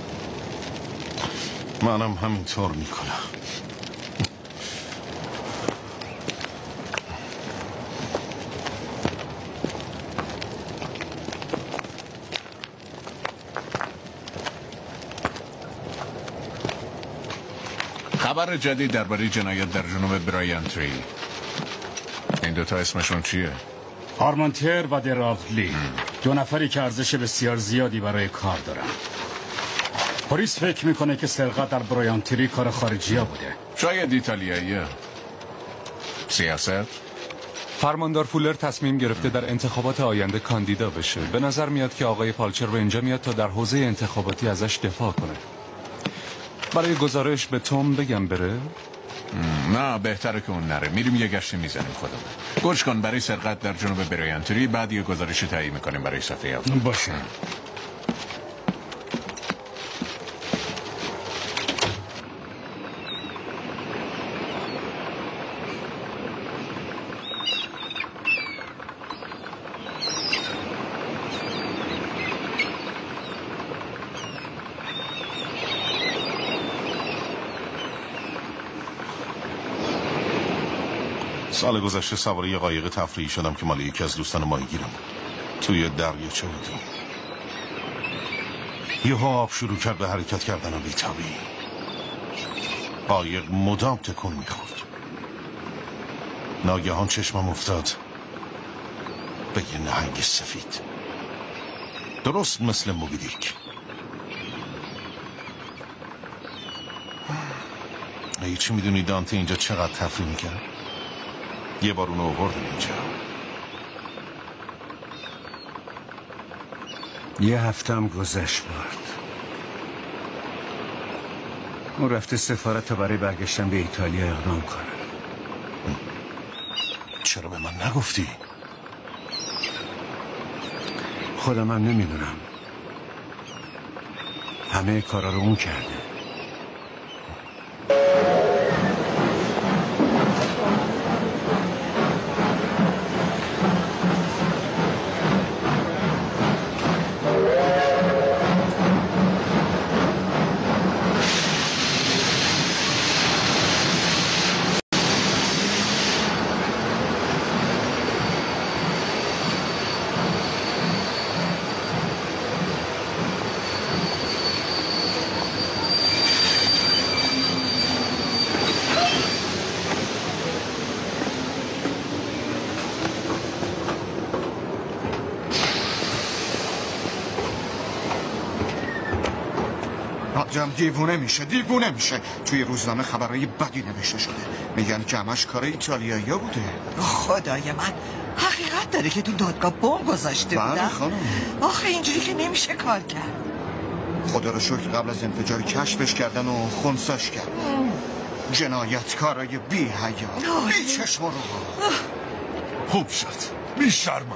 منم همینطور میکنم. خبر جدید درباره جنایت در جنوب برایانتری. این دوتا اسمشون چیه؟ آرمانتر و دراغلی، دو نفری که ارزش بسیار زیادی برای کار دارن. پلیس فکر میکنه که سرقت در برایانتری کار خارجی‌ها بوده. شاید ایتالیاییه. سیاست؟ فرماندار فولر تصمیم گرفته در انتخابات آینده کاندیدا بشه. به نظر میاد که آقای پالچر به اینجا میاد تا در حوزه انتخاباتی ازش دفاع کنه. برای گزارش به توم بگم بره؟ نه بهتره که اون نره. میریم یه گشتی میزنیم خودمون. گوش کن، برای سرقت در جنوب برایانتری بعد یه گزارشی تهیه میکنیم برای صفحه اول. باشه. سال گذشته سوار یه قایق تفریحی شدم که مال یکی از دوستان ماهیگیرم. توی دریاچه بودیم. یهو آب شروع کرد به حرکت کردن بی‌طبیعی. قایق مدام تکون میخورد. ناگهان چشمم افتاد به یه نهنگ سفید، درست مثل موبی دیک. چی میدونی دانته اینجا چقدر تفریح میکرد؟ یه بار اونو آوردن اینجا. یه هفتم گذشت برد. اون رفته سفارت تا برای برگشتن به ایتالیا اقدام کنه. چرا به من نگفتی؟ خودم هم نمیدونم. همه کارا رو اون کرده. دیوونه میشه توی روزنامه خبرهای بدی نوشته شده، میگن که همش کار ایتالیایی‌ها بوده. خدای من، حقیقت داره که تو دادگاه بمب گذاشته بودن؟ بله خانم. آخه اینجوری که نمیشه کار کرد. خدا رو شکر قبل از انفجار کشفش کردن و خنثاش کردن. جنایتکارای بی حیا، بی چشم و رو. خوب شد، بی شرما.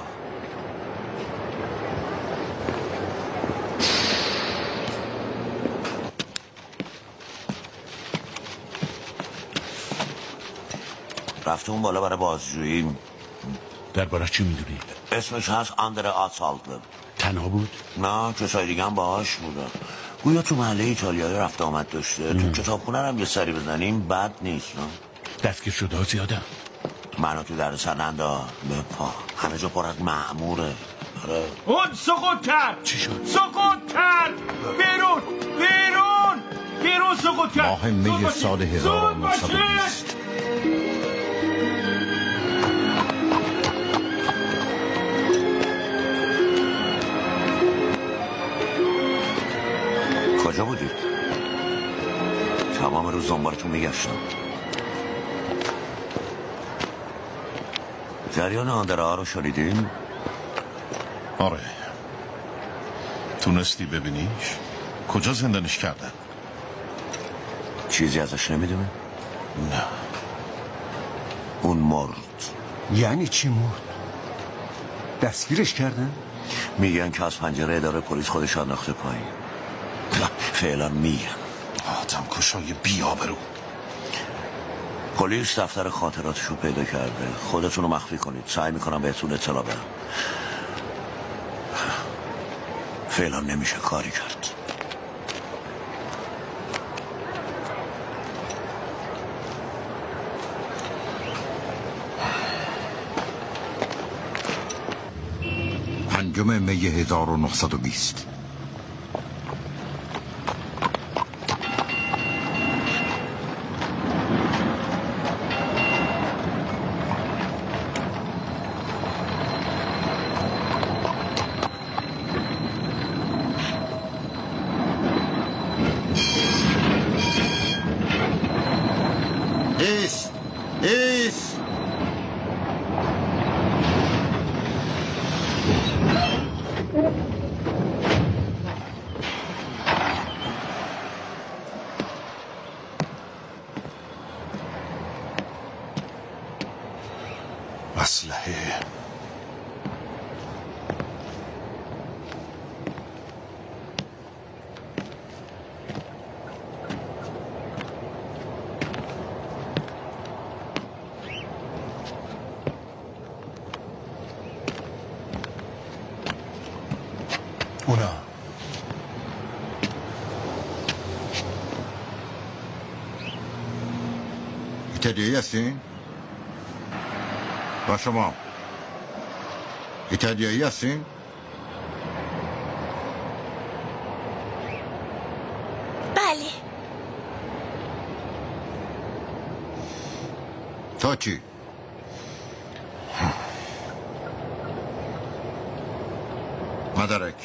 رفته اون بالا برای بازجویی. درباره چی میدونی؟ اسمش هست آندره آسالتر. تنها بود؟ نه، کسای دیگه هم باهاش بودن. گویا تو محله ایتالیایی رفت آمد داشته. تو کتابخونه هم یه سری بزنیم بد نیست. نه دستگیر شده ها زیاده. منو تو در سرندا به پا همه جا پر از مأموره. اون سقوط کرد. چی شد؟ سقوط کرد. بیرون سقوط کرد. ماه می سال 1920 کجا بودید؟ تمام روز دنبالتون میگشتم. جریان آندره ها رو شنیدین؟ آره. تونستی ببینیش؟ کجا زندانش کردن؟ چیزی ازش نمیدونه؟ نه. اون مرد. یعنی چی مرد؟ دستگیرش کردن؟ میگن که از پنجره اداره پلیس خودش انداخته پایین. فعلا میگن. آدم کشای بی‌آبرو. پلیس دفتر خاطراتشو پیدا کرده. خودتون رو مخفی کنید. سعی میکنم بهتون اطلاع بدم. فعلا نمیشه کاری کرد. پنجم می 1920 اسلحه. اونا ایتالیایی هستین؟ و شما ایتالیایی هستین؟ بله. تا چی؟ مدرک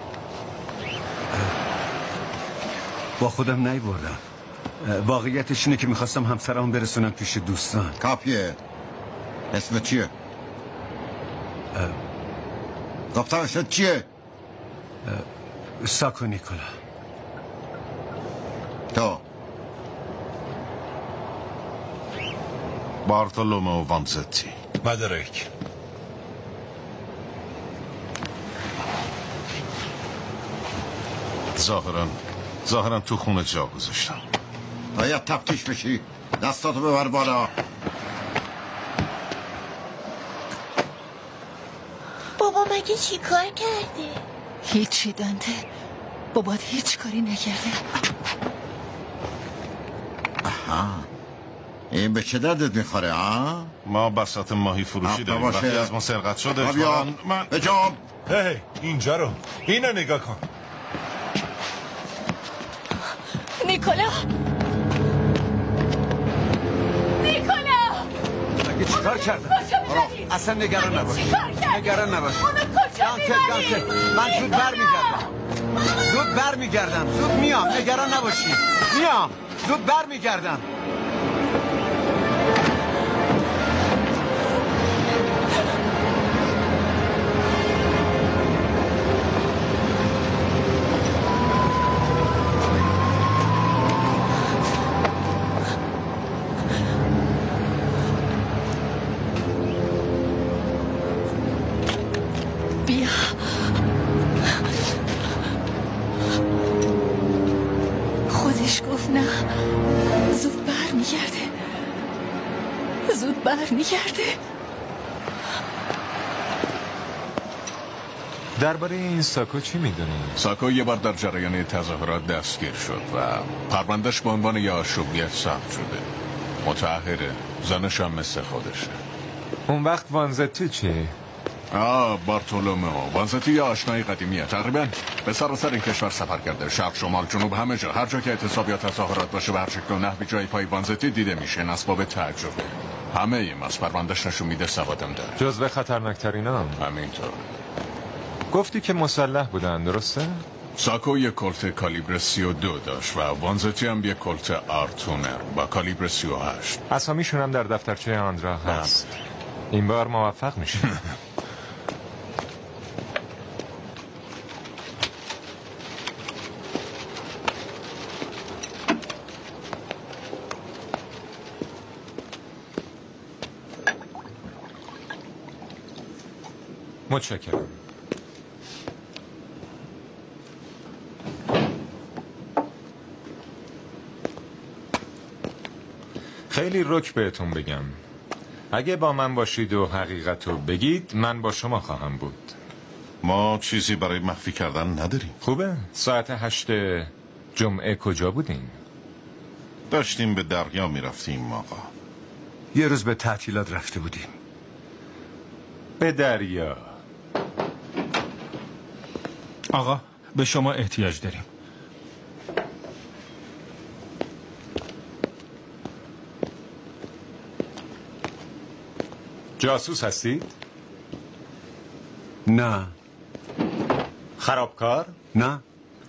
با خودم نیبردم. واقعیتش اینه که میخواستم همسرم برسونم پیش دوستان. کاپیه. اسم چیه؟ گفتم اسم چیه؟ ساکو نیکولا. تو بارتولومو وانزتی. مدرک. ظاهرا تو خونه جا گذاشتم. باید تفتیش بشی. دستاتو ببر بالا. بابا مگه چی کار کرده؟ هیچی دانته. بابات هیچ کاری نکرده. آها، این به چه دردت میخوره ها؟ ما بساط ماهی فروشی داریم. وقتی از ما سرقت شده من بجام. هی اینجا رو اینو نگاه کن. نیکولا مگه چیکار کردم؟ اصلا نگران نباش. نگران نباش. دانته من زود برمیگردم. زود میام. نگران نباشی. میام. زود برمیگردم. برمیگرده. درباره این ساکو چی میدونی؟ ساکو یه بار در جریان تظاهرات دستگیر شد و پروندهش به عنوان یه آشوبیت ثبت شده. متأهله. زنش هم مثل خودشه. اون وقت وانزتی چی؟ بارتولومو وانزتی یه آشنایی قدیمیه. تقریبا به سراسر این کشور سفر کرده. شرق، شمال، جنوب، همه جا. هر جا که اعتصاب یا تظاهرات باشه به هر شکل و نحوی جای پای وانزتی دیده میشه. این اسباب تعجبه. همه ایم از پروندهش نشون میده سوادم داره. جزو خطرناکترین هم. همینطور. گفتی که مسلح بودن، درسته؟ ساکو یک کلت کالیبر 32 داشت و وانزتی هم یک کلت آرتونر با کالیبر 38. اسامیشون هم در دفترچه آندرا هست. این بار موفق میشه. متشکرم. خیلی رک بهتون بگم، اگه با من باشید و حقیقتو بگید من با شما خواهم بود. ما چیزی برای مخفی کردن نداریم. خوبه. ساعت 8 جمعه کجا بودیم؟ داشتیم به دریا میرفتیم آقا. یه روز به تعطیلات رفته بودیم. به دریا؟ آقا به شما احتیاج داریم. جاسوس هستید؟ نه. خرابکار؟ نه.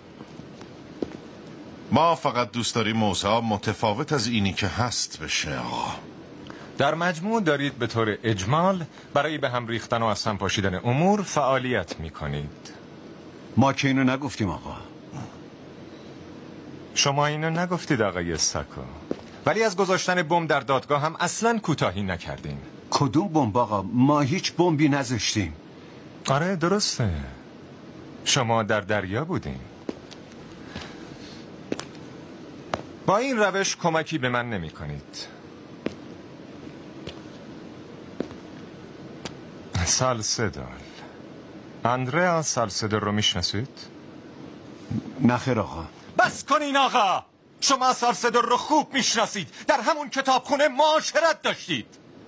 ما فقط دوست داریم موضوع متفاوت از اینی که هست بشه آقا. در مجموع دارید به طور اجمال برای به هم ریختن و از هم پاشیدن امور فعالیت میکنید. ما که اینو نگفتیم آقا. شما اینو نگفتید آقای ساکو، ولی از گذاشتن بمب در دادگاه هم اصلا کوتاهی نکردین. کدوم بمب آقا؟ ما هیچ بمبی نذاشتیم. آره درسته، شما در دریا بودین. با این روش کمکی به من نمی کنید. سالسدال، اندریا سالسدال رو میشناسید؟ نخیر آقا. بس کنین آقا، شما سالسدال رو خوب میشناسید. در همون کتابخونه معاشرت داشتید.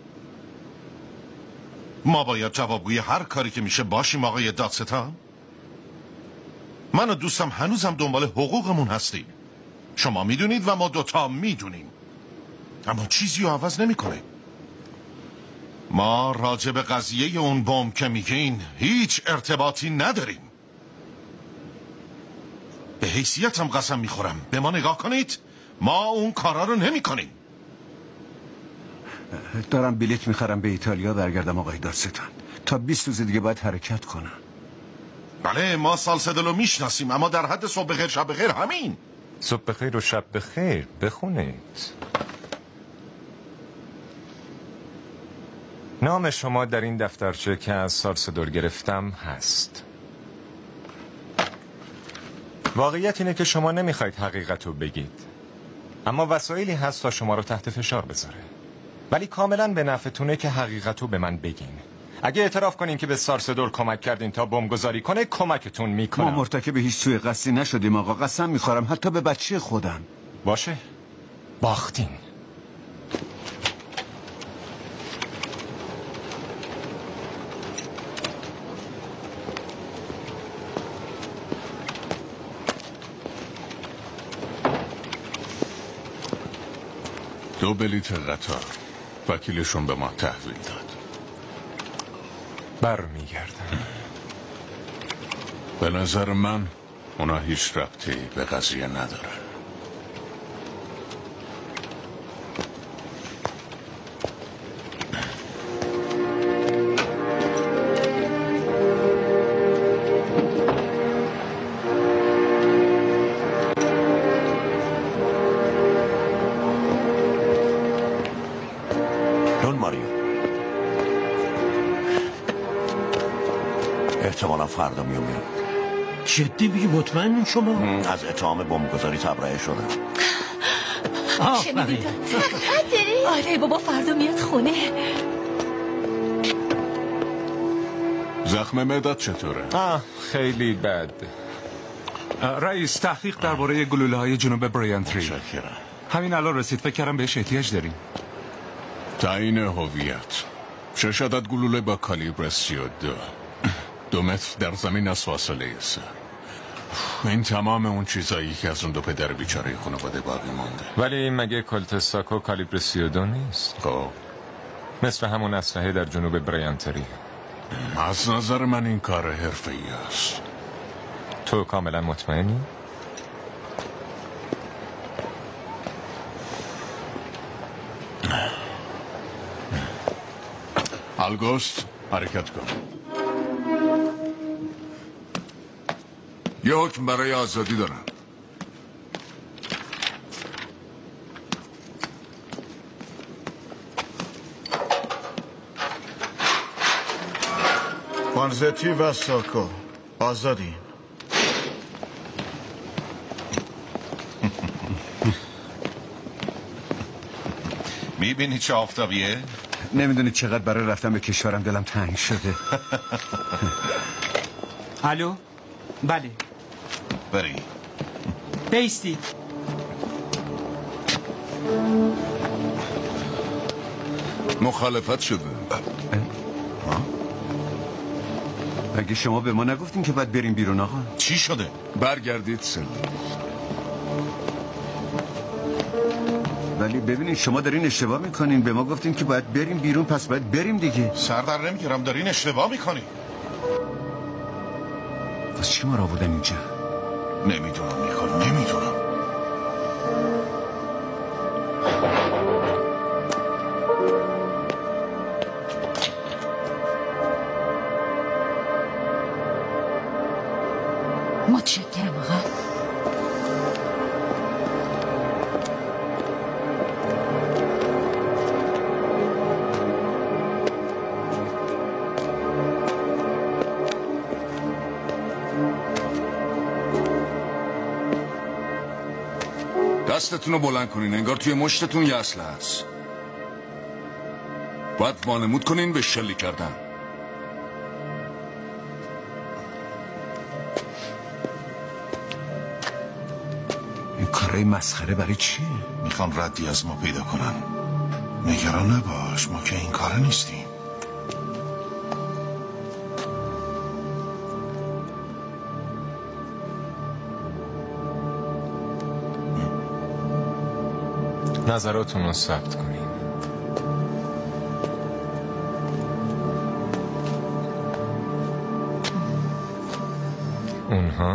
ما باید جوابگوی هر کاری که میشه باشیم آقای دادستان. من و دوستم هنوزم دنبال حقوقمون هستیم. شما میدونید و ما دوتا میدونیم، اما چیزی رو عوض نمیکنه. ما راجع به قضیه اون بمب که میگین هیچ ارتباطی نداریم. به حیثیتم قسم میخورم، به ما نگاه کنید، ما اون کارا رو نمیکنیم. دارم بلیت میخرم به ایتالیا برگردم آقای دادستان. تا 20 روز دیگه باید حرکت کنم. بله ما سالسدلو میشناسیم، اما در حد صبح بخیر شب بخیر همین. صبح بخیر و شب بخیر بخونید. نام شما در این دفترچه که از سالسدور گرفتم هست. واقعیت اینه که شما نمیخواید حقیقت رو بگید، اما وسایلی هست تا شما رو تحت فشار بذاره، ولی کاملا به نفعتونه که حقیقت رو به من بگین. اگه اعتراف کنین که به سالسدور کمک کردین تا بمبگذاری کنه کمکتون میکنم. ما مرتکب هیچ سوء قصدی نشدیم آقا، قسم میخورم حتی به بچه خودم. باشه باختین. دو بلیت قطار وکیلشون به ما تحویل داد. برمیگردن. به نظر من اونا هیچ ربطی به قضیه ندارن. احتمالا فردا میاد. جدی بگی مطمئن شما؟ از اتهام بمبگذاری تبرئه شدم. شنیدی داری؟ آره بابا فردا میاد خونه. زخم مداد چطوره؟ خیلی بد. رئیس تحقیق درباره گلوله‌های جنوب برایانتری. همین الان رسید، فکر کردم بهش احتیاج داریم. تعیین هویت. 6 عدد گلوله با کالیبر 32. 2 متر در زمین از فاصله سر. این تمام اون چیزایی که از اون دو پدر بیچاره خانواده باقی مونده. ولی این مگه کلتساکو کالیبر 32 نیست؟ خب مثل همون اسلحه در جنوب برایانتری. از نظر من این کار حرفه‌ای است. تو کاملا مطمئنی؟ آلگوست حرکت کن. یه حکم برای آزادی دارم. وانزتی و ساکو آزادی. میبینی چه آفتابیه؟ نمیدونی چقدر برای رفتن به کشورم دلم تنگ شده. الو؟ بله بری بیستی. مخالفت شده. اگه شما به ما نگفتین که باید بریم بیرون آقا. چی شده؟ برگردید سلی. ولی ببینید شما دارین اشتباه میکنین. به ما گفتین که باید بریم بیرون، پس باید بریم دیگه. سردر نمیگیرم، دارین اشتباه میکنی. پس چی ما را آوردن اینجا؟ نمیدونم نیکول، نمیدونم. متشکرم آقا. دستتون رو بلند کنین، انگار توی مشتتون یه اسلحه هست. باید وانمود کنین به شلیک کردن. این کارای مسخره برای چیه؟ میخوان ردی از ما پیدا کنن. نگران نباش، ما که این کاره نیستیم. نظراتون رو ثبت کنین. اونها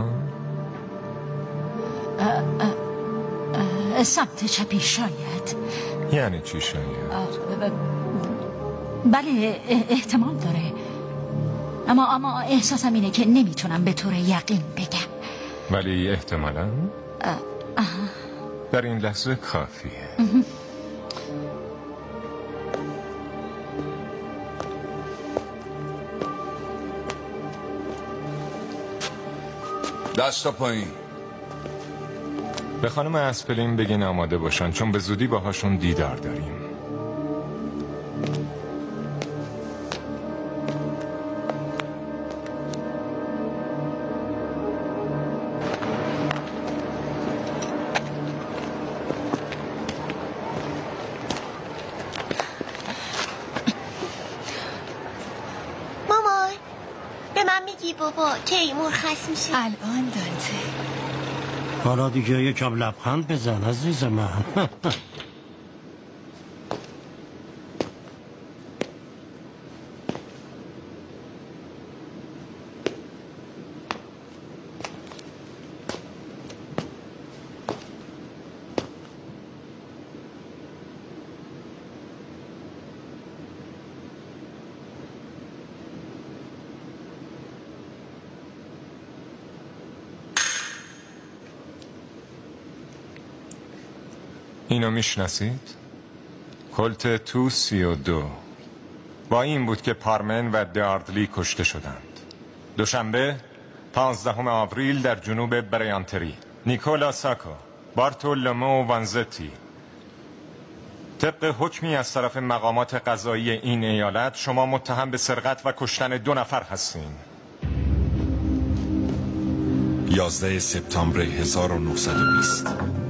سمت چپی شاید. یعنی چی شاید؟ بله احتمال داره. اما احساسم اینه که نمیتونم به طور یقین بگم. ولی احتمالاً در این لحظه کافیه. دستا پایین. به خانم اسپلین بگین آماده باشن، چون به زودی باهاشون دیدار داریم. مامان به من میگی بابا تیمور خست میشه؟ الان دانته حالا دیگه یکم لبخند بزن عزیز من. اینو میشناسید؟ کلت تو 32 با این بود که پارمن و داردلی کشته شدند. دوشنبه 15 آوریل در جنوب بریانتری. نیکولا ساکو، بارتولومو وانزتی. طبق حکمی از طرف مقامات قضایی این ایالت شما متهم به سرقت و کشتن 2 نفر هستین. 11 سپتامبر 1920